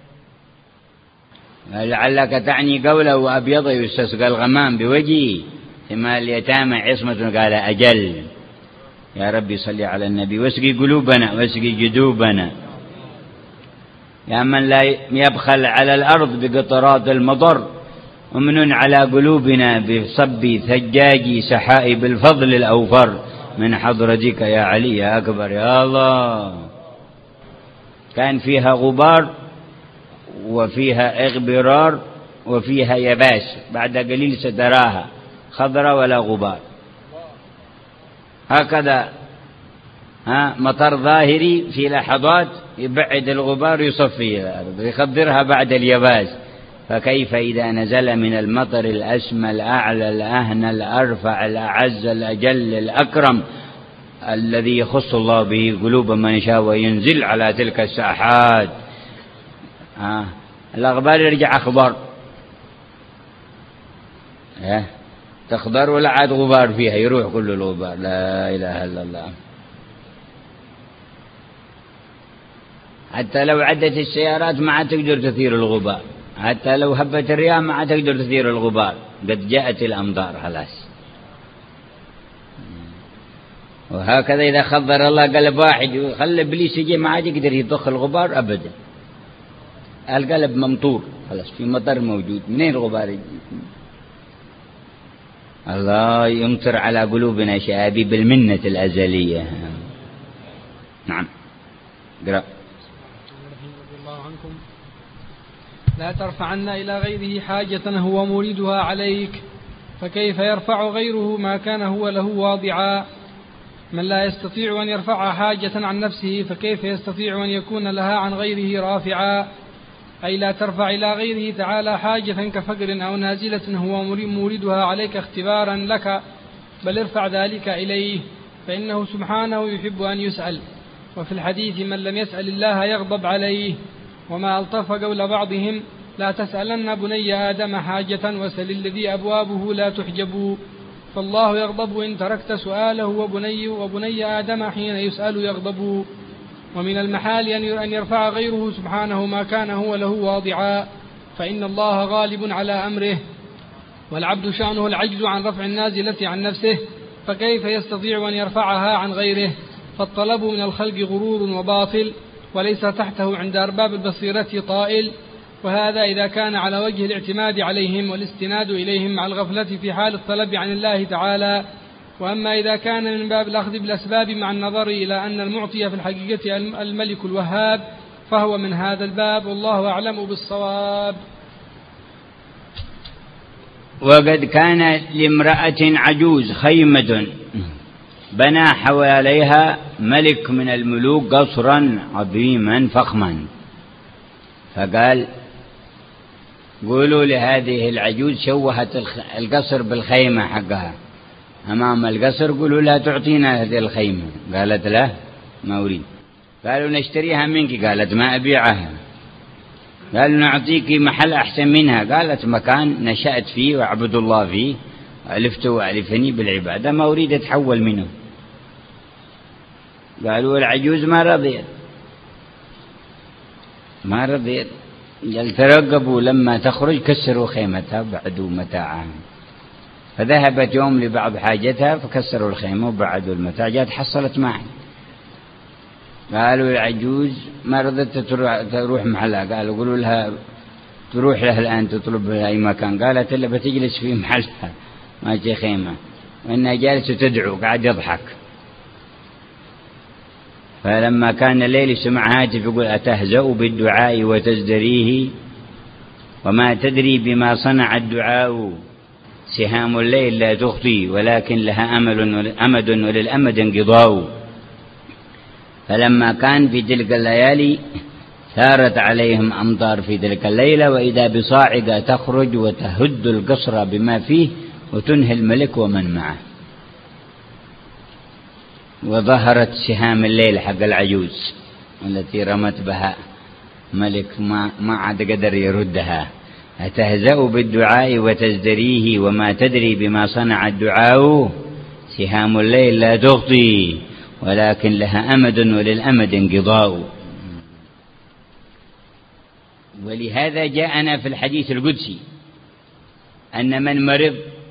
لعلك تعني قوله وأبيض يستسقى الغمام بوجهه كمال اليتامى عصمة، قال أجل. يا ربي صل على النبي واسقي قلوبنا واسقي جدوبنا. يا من لا يبخل على الأرض بقطرات المطر، ومن على قلوبنا بصب ثجاج سحائب الفضل الأوفر من حضرتك يا علي يا أكبر يا الله. كان فيها غبار وفيها اغبرار وفيها يباس، بعد قليل ستراها خضراء ولا غبار. هكذا ها مطر ظاهري في لحظات يبعد الغبار يصفي الأرض يخضرها بعد اليباس. فكيف إذا نزل من المطر الأسمى الأعلى الأهنى الأرفع الأعز الأجل الأكرم الذي يخص الله به قلوب من شاء وينزل على تلك الساحات، ها الأغبار يرجع أخبار ها تخضر ولا عاد غبار فيها، يروح كل الغبار. لا إله إلا الله. حتى لو عدت السيارات ما عاد تقدر تثير الغبار، حتى لو هبت الرياح ما عاد تقدر تثير الغبار، قد جاءت الأمطار خلاص. وهكذا إذا خضر الله قلب واحد وخلى إبليس يجي ما عاد يقدر يضخ الغبار أبدا، القلب ممطور خلاص، في مطر موجود، منين الغبار يجي؟ الله يمطر على قلوبنا شابي بالمنة الأزلية. نعم. قرأ. لا ترفعن إلى غيره حاجة هو مريدها عليك، فكيف يرفع غيره ما كان هو له واضعا؟ من لا يستطيع أن يرفع حاجة عن نفسه فكيف يستطيع أن يكون لها عن غيره رافعا؟ أي لا ترفع إلى غيره تعالى حاجة كفقر أو نازلة هو موردها عليك اختبارا لك، بل ارفع ذلك إليه، فإنه سبحانه يحب أن يسأل. وفي الحديث من لم يسأل الله يغضب عليه. وما ألطف قول بعضهم لا تسألن بني آدم حاجة وسل الذي أبوابه لا تحجب، فالله يغضب إن تركت سؤاله، وبني, وبني آدم حين يسأل يغضب. ومن المحال أن يرفع غيره سبحانه ما كان هو له واضعا، فإن الله غالب على أمره، والعبد شأنه العجز عن رفع النازلة عن نفسه، فكيف يستطيع أن يرفعها عن غيره؟ فالطلب من الخلق غرور وباطل، وليس تحته عند أرباب البصيرة طائل، وهذا إذا كان على وجه الاعتماد عليهم والاستناد إليهم مع الغفلة في حال الطلب عن الله تعالى. وأما إذا كان من باب الأخذ بالأسباب مع النظر إلى أن المعطي في الحقيقة الملك الوهاب، فهو من هذا الباب، والله أعلم بالصواب. وقد كان لامرأة عجوز خيمة بنى حواليها ملك من الملوك قصرا عظيما فخما، فقال قولوا لهذه العجوز شوهت القصر بالخيمة حقها أمام القصر، قولوا لا تعطينا هذه الخيمة. قالت لا ما أريد. قالوا نشتريها منك، قالت ما أبيعها. قالوا نعطيك محل أحسن منها، قالت مكان نشأت فيه وأعبد الله فيه، ألفت وألفني بالعبادة، ما أريد أتحول منه. قالوا العجوز ما رضيت ما رضيت قال ترقبوا لما تخرج كسروا خيمتها وبعدوا متاعها. فذهبت يوم لبعض حاجتها فكسروا الخيمة وبعدوا المتاع، جاءت حصلت معي. قالوا العجوز ما رضت تروح محلها، قالوا قولوا لها تروح لها الآن تطلب أي مكان، قالت إلا بتجلس في محلها ما جاء خيمة، وإنها جالسة تدعو قاعد يضحك. فلما كان الليل سمع هاتف يقول أتهزأ بالدعاء وتزدريه وما تدري بما صنع الدعاء، سهام الليل لا تخطي ولكن لها أمل أمد وللأمد انقضاء. فلما كان في تلك الليالي ثارت عليهم أمطار في تلك الليلة، وإذا بصاعقة تخرج وتهد القصر بما فيه وتنهي الملك ومن معه. وظهرت سهام الليل حق العجوز التي رمت بها ملك ما ما عاد قدر يردها. أتهزأ بالدعاء وتزدريه وما تدري بما صنع الدعاء، سهام الليل لا تغطي ولكن لها أمد وللأمد انقضاء. ولهذا جاءنا في الحديث القدسي أن من مرض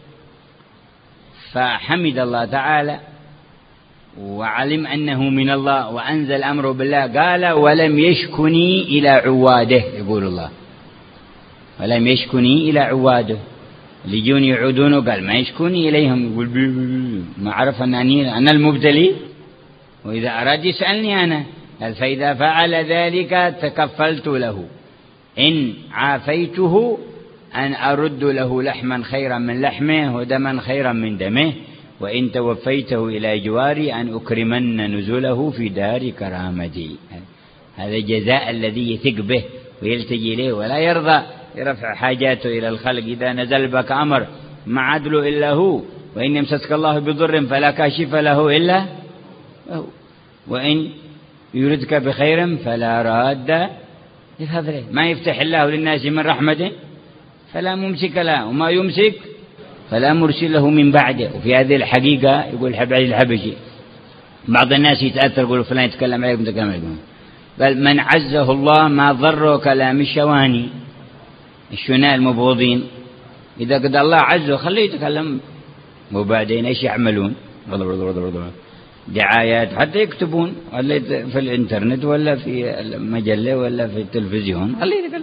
فحمد الله تعالى وعلم أنه من الله وأنزل أمره بالله، قال ولم يشكني إلى عواده، يقول الله ولم يشكني إلى عواده، اللي يجون يعودونه قال ما يشكني إليهم، يقول بي بي ما عرف أنني أنا المبتلي، وإذا أراد يسألني أنا. قال فإذا فعل ذلك تكفلت له، إن عافيته أن أرد له لحما خيرا من لحمه ودما خيرا من دمه، وإن توفيته إلى جواري أن أكرمن نزله في دار كرامتي. هذا الجزاء الذي يثق به ويلتجي إليه ولا يرضى يرفع حاجاته إلى الخلق. إذا نزل بك أمر ما عدل إلا هو، وإن يمسسك الله بضر فلا كاشف له إلا هو، وإن يردك بخير فلا راد لفضله. ما يفتح الله للناس من رحمته فلا ممسك له، وما يمسك فلا مرسل له من بعده. وفي هذه الحقيقة يقول الحبيب الحبشي بعض الناس يتأثر يقول فلان يتكلم عليكم تكلم عليكم، بل من عزه الله ما ضره كلام الشواني الشناء المبغوضين. إذا قد الله عزه خليه يتكلم، وبعدين إيش يعملون؟ دعايات حتى يكتبون ولا في الإنترنت ولا في المجلة ولا في التلفزيون.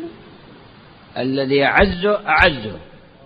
الذي أعزه أعزه،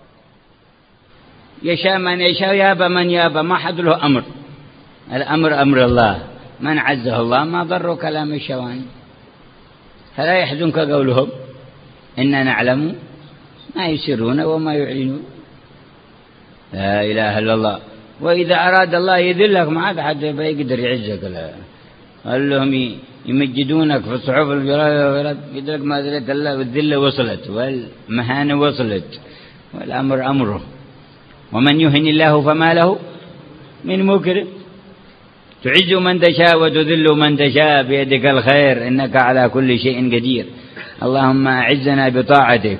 يشاء من يشاء يابى من يابى، ما حد له أمر، الأمر أمر الله، من عزه الله ما ضر كلام الشواني. فلا يحزنك قولهم إننا نعلم ما يسرون وما يعلنون. لا إله إلا الله. وإذا أراد الله يذلك ما عاد حد يقدر يعزك. لا قال لهم يمجدونك في الصحف الجلال يدرك ما ذلت الله، والذلة وصلت والمهانة وصلت والأمر أمره. ومن يهن الله فما له من مكرم. تعز من تشاء وتذل من تشاء بيدك الخير إنك على كل شيء قدير. اللهم أعزنا بطاعتك.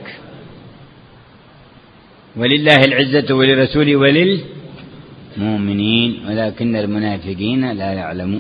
ولله العزة ولرسوله وللمؤمنين ولكن المنافقين لا يعلمون.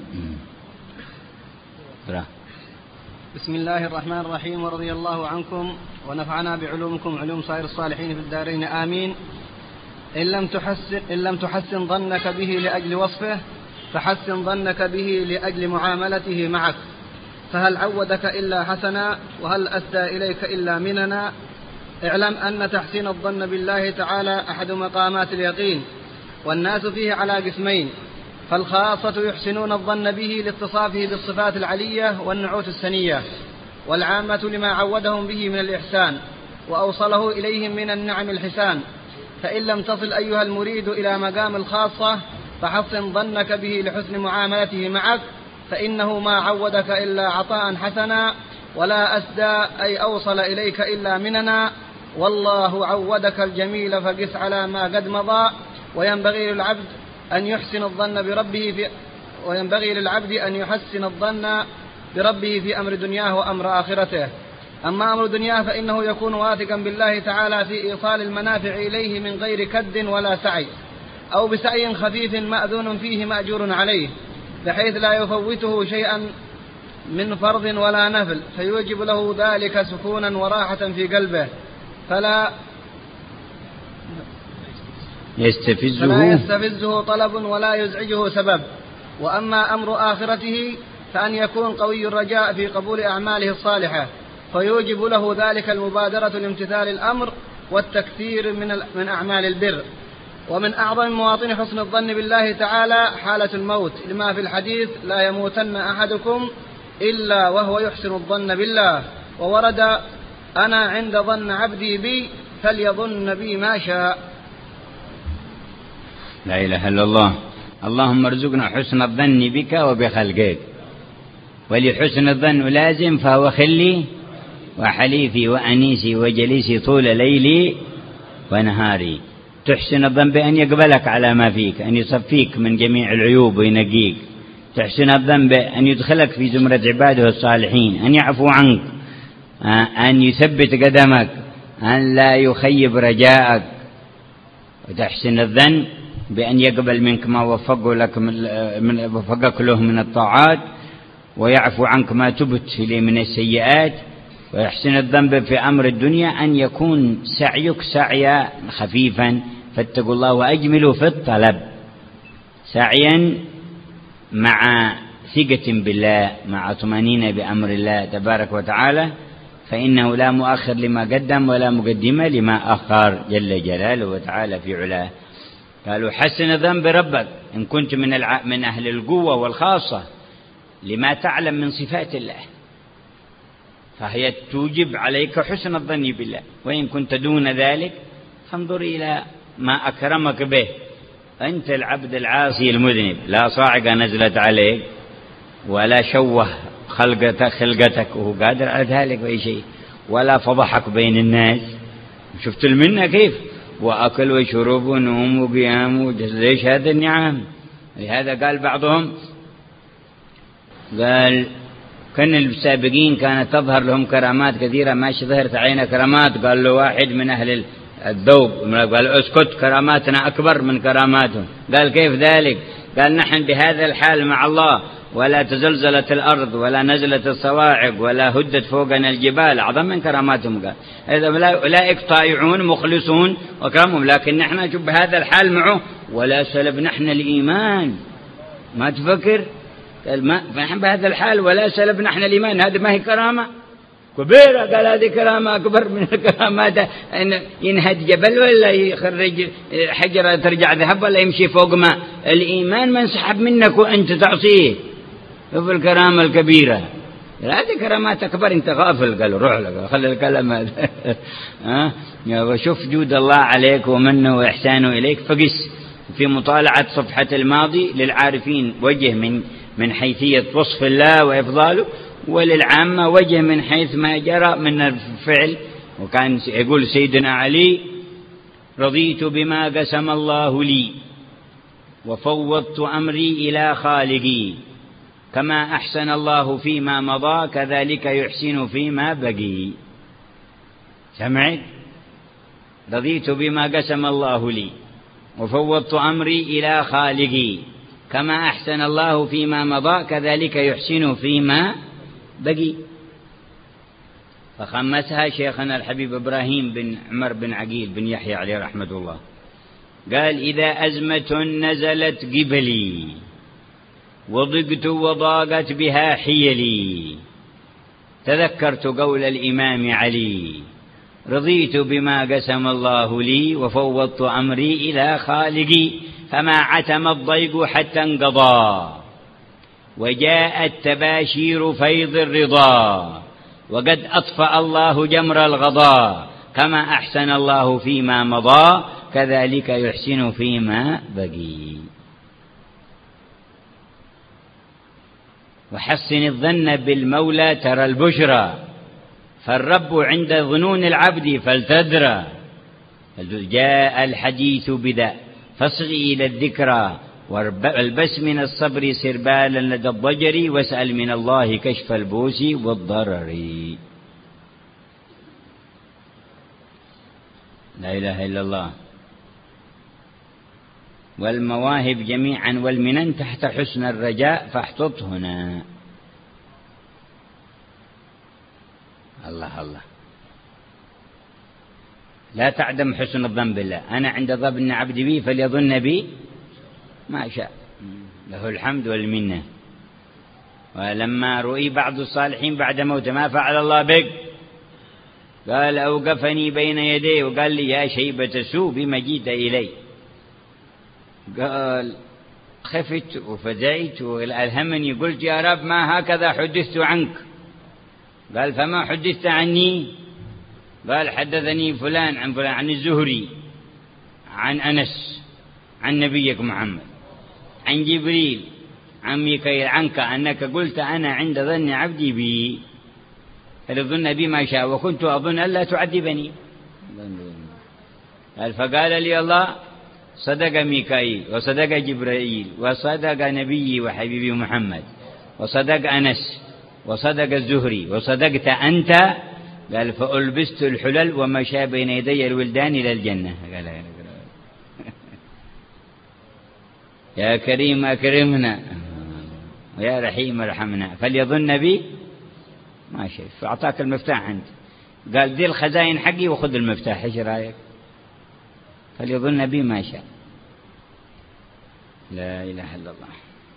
بسم الله الرحمن الرحيم. ورضي الله عنكم ونفعنا بعلومكم علوم صائر الصالحين في الدارين آمين. إن لم تحسن, إن لم تحسن ظنك به لأجل وصفه فحسن ظنك به لأجل معاملته معك. فهل عودك إلا حسنا وهل أسدى إليك إلا مننا. اعلم أن تحسين الظن بالله تعالى أحد مقامات اليقين، والناس فيه على قسمين: فالخاصة يحسنون الظن به لاتصافه بالصفات العلية والنعوت السنية، والعامة لما عودهم به من الإحسان وأوصله إليهم من النعم الحسان. فإن لم تصل أيها المريد إلى مقام الخاصة فحسن ظنك به لحسن معاملته معك، فإنه ما عودك إلا عطاء حسنا ولا أسدى أي أوصل إليك إلا مننا. والله عودك الجميل فقس على ما قد مضى. وينبغي للعبد أن يحسن الظن بربه في وينبغي للعبد أن يحسن الظن بربه في أمر دنياه وأمر آخرته. أما أمر دنياه فإنه يكون واثقا بالله تعالى في إيصال المنافع إليه من غير كد ولا سعي، أو بسعي خفيف مأذون فيه مأجور عليه، بحيث لا يفوته شيئا من فرض ولا نفل، فيوجب له ذلك سكونا وراحة في قلبه فلا يستفزه, فلا يستفزه طلب ولا يزعجه سبب. وأما أمر آخرته فأن يكون قوي الرجاء في قبول أعماله الصالحة، فيوجب له ذلك المبادرة لامتثال الأمر والتكثير من من أعمال البر. ومن أعظم مواطن حسن الظن بالله تعالى حالة الموت، لما في الحديث: لا يموتن أحدكم إلا وهو يحسن الظن بالله. وورد: أنا عند ظن عبدي بي فليظن بي ما شاء. لا إله إلا الله. اللهم ارزقنا حسن الظن بك وبخلقك. ولحسن الظن لازم فهو خلي وحليفي وأنيسي وجليسي طول ليلي ونهاري. تحسن الظن بأن يقبلك على ما فيك، أن يصفيك من جميع العيوب وينقيك. تحسن الظن بأن يدخلك في زمرة عباده الصالحين، أن يعفو عنك، أن يثبت قدمك، أن لا يخيب رجاءك. وتحسن الظن بأن يقبل منك ما وفقه لك من وفقك له من الطاعات، ويعفو عنك ما تبت إليه من السيئات. ويحسن الذنب في أمر الدنيا أن يكون سعيك سعيا خفيفا، فاتقوا الله وأجملوا في الطلب، سعيا مع ثقة بالله، مع طمأنينة بأمر الله تبارك وتعالى، فإنه لا مؤخر لما قدم ولا مقدم لما أخر جل جلاله وتعالى في علاه. قالوا حسن ذنب ربك إن كنت من الع... من أهل القوة والخاصة لما تعلم من صفات الله، فهي توجب عليك حسن الظن بالله. وإن كنت دون ذلك فانظر إلى ما أكرمك به. أنت العبد العاصي المذنب، لا صاعقة نزلت عليك ولا شوه خلقتك خلقتك وهو قادر على ذلك بأي شيء، ولا فضحك بين الناس. شفت المنة كيف؟ وأكل وشرب ونوم وقيام، ليش هذا النعم؟ لهذا قال بعضهم، قال كان السابقين كانت تظهر لهم كرامات كثيرة، ماشي ظهرت علينا كرامات. قال له واحد من أهل الذوب، قال اسكت كراماتنا أكبر من كراماتهم. قال كيف ذلك؟ قال نحن بهذا الحال مع الله، ولا تزلزلت الأرض ولا نزلت الصواعق ولا هدت فوقنا الجبال، أعظم من كراماتهم. قال أولئك طائعون مخلصون وكرمهم، لكن نحن نشوف بهذا الحال معه ولا سلب نحن الإيمان. ما تفكر؟ قال ما فنحن بهذا الحال ولا سلبنا احنا الإيمان، هذه ما هي كرامة كبيرة؟ قال هذه كرامة أكبر من الكرامات، إن ينهد جبل ولا يخرج حجرة ترجع ذهب ولا يمشي فوق ماء. الإيمان ما انسحب منك وأنت تعصيه، شوف الكرامة الكبيرة. هذه كرامات أكبر، أنت غافل. قالوا روح لك خلي الكلام هذا. ها وشوف جود الله عليك ومنه وإحسانه إليك. فقس في مطالعة صفحة الماضي للعارفين وجه من من حيثية وصف الله وإفضاله، وللعامة وجه من حيث ما جرى من الفعل. وكان يقول سيدنا علي: رضيت بما قسم الله لي وفوضت أمري إلى خالقي، كما أحسن الله فيما مضى كذلك يحسن فيما بقي. سمعت؟ رضيت بما قسم الله لي وفوضت أمري إلى خالقي، كما أحسن الله فيما مضى كذلك يحسن فيما بقي. فخمسها شيخنا الحبيب إبراهيم بن عمر بن عقيل بن يحيى عليه رحمة الله، قال: إذا أزمة نزلت قبلي وضقت وضاقت بها حيلي، تذكرت قول الإمام علي: رضيت بما قسم الله لي وفوضت أمري إلى خالقي، فما عتم الضيق حتى انقضى، وجاءت تباشير فيض الرضا، وقد أطفأ الله جمر الغضا، كما أحسن الله فيما مضى كذلك يحسن فيما بقي. وحسن الظن بالمولى ترى البشرى، فالرب عند ظنون العبد فلتدرى. جاء الحديث بذا فاصغي إلى الذكرى، والبس من الصبر سربالا لدى الضجر، واسأل من الله كشف البوس والضرر. لا إله إلا الله. والمواهب جميعا والمنن تحت حسن الرجاء فاحتط هنا. الله الله. لا تعدم حسن الظن بالله. أنا عند ظن عبدي بي فليظن بي ما شاء، له الحمد والمنة. ولما رؤي بعض الصالحين بعد موته: ما فعل الله بك؟ قال: أوقفني بين يديه وقال لي: يا شيبة سوء بما جيت إلي. قال: خفت وفزعت والهمني، قلت: يا رب ما هكذا حدثت عنك. قال: فما حدثت عني؟ قال: حدثني فلان عن فلان، عن الزهري، عن أنس، عن نبيك محمد، عن جبريل، عن ميكائيل، عنك أنك قلت: أنا عند ظن عبدي بي فليظن بي ما شاء، وكنت أظن ألا تعذبني. قال: فقال لي الله: صدق ميكائيل، وصدق جبريل، وصدق نبيي وحبيبي محمد، وصدق أنس، وصدق الزهري، وصدقت أنت. قال: فألبست الحلل ومشى بين يدي الولدان إلى الجنة. قال: يا كريم أكرمنا، ويا رحيم ارحمنا، فليظن بي ما شاء. فأعطاك المفتاح أنت. قال: ذي الخزائن حقي وخذ المفتاح، إيش رأيك؟ فليظن بي ما شاء. لا إله إلا الله.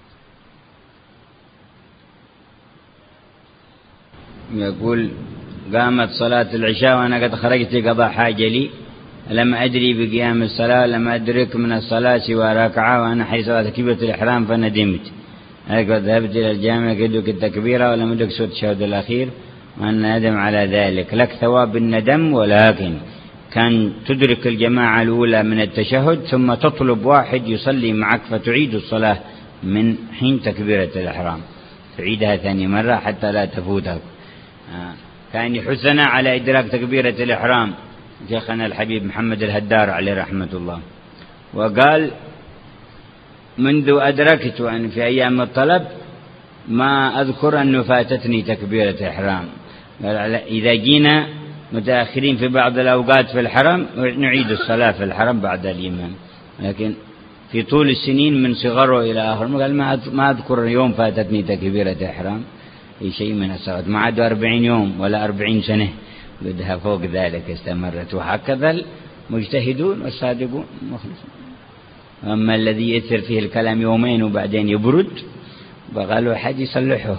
يقول: قامت صلاة العشاء وأنا قد خرجت قضاء حاجة لي، لم أدري بقيام الصلاة، لم أدرك من الصلاة سوى ركعة وأنا حي صلاة تكبيرة الإحرام فندمت. أنا ذهبت إلى الجامع كدوك التكبيرة ولم أدرك سورة الشهادة الأخير وأنا ندم على ذلك. لك ثواب الندم، ولكن كان تدرك الجماعة الأولى من التشهد ثم تطلب واحد يصلي معك فتعيد الصلاة من حين تكبيرة الإحرام، تعيدها ثاني مرة حتى لا تفوتك. كان يحثنا على إدراك تكبيرة الإحرام شيخنا الحبيب محمد الهدار عليه رحمة الله، وقال: منذ أدركت أن في أيام الطلب ما أذكر أنه فاتتني تكبيرة الإحرام. قال: إذا جينا متأخرين في بعض الأوقات في الحرم نعيد الصلاة في الحرم بعد الإمام، لكن في طول السنين من صغره إلى آخر قال: ما أذكر يوم فاتتني تكبيرة الإحرام أي شيء من الصلاة، ما عاد أربعين يوم ولا أربعين سنة، بدها فوق ذلك استمرت. وهكذا المجتهدون والصادقون مخلصون. أما الذي يثر فيه الكلام يومين وبعدين يبرد بقالوا حد يصلحه.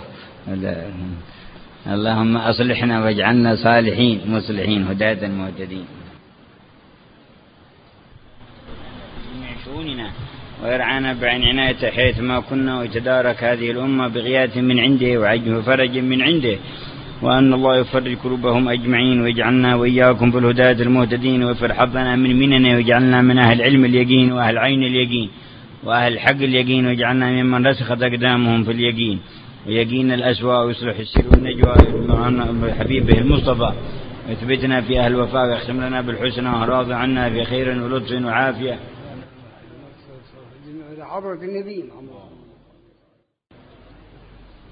اللهم أصلحنا واجعلنا صالحين مصلحين هداة مهتدين شؤوننا ويرعانا بعين عنايته حيث ما كنا ويتدارك هذه الأمة بغياث من عنده وعجه فرج من عنده وأن الله يفرج كروبهم أجمعين ويجعلنا وإياكم في الهداة المهتدين ويفر حظنا من مننا ويجعلنا من أهل العلم اليقين وأهل عين اليقين وأهل الحق اليقين ويجعلنا ممن رسخت أقدامهم في اليقين ويقين الأسواء ويصلح السر والنجوى بحبيبه المصطفى ويثبتنا في أهل الوفاء ويختم لنا بالحسنى وراض عنا في خير ولطف وعافية عبرة النبي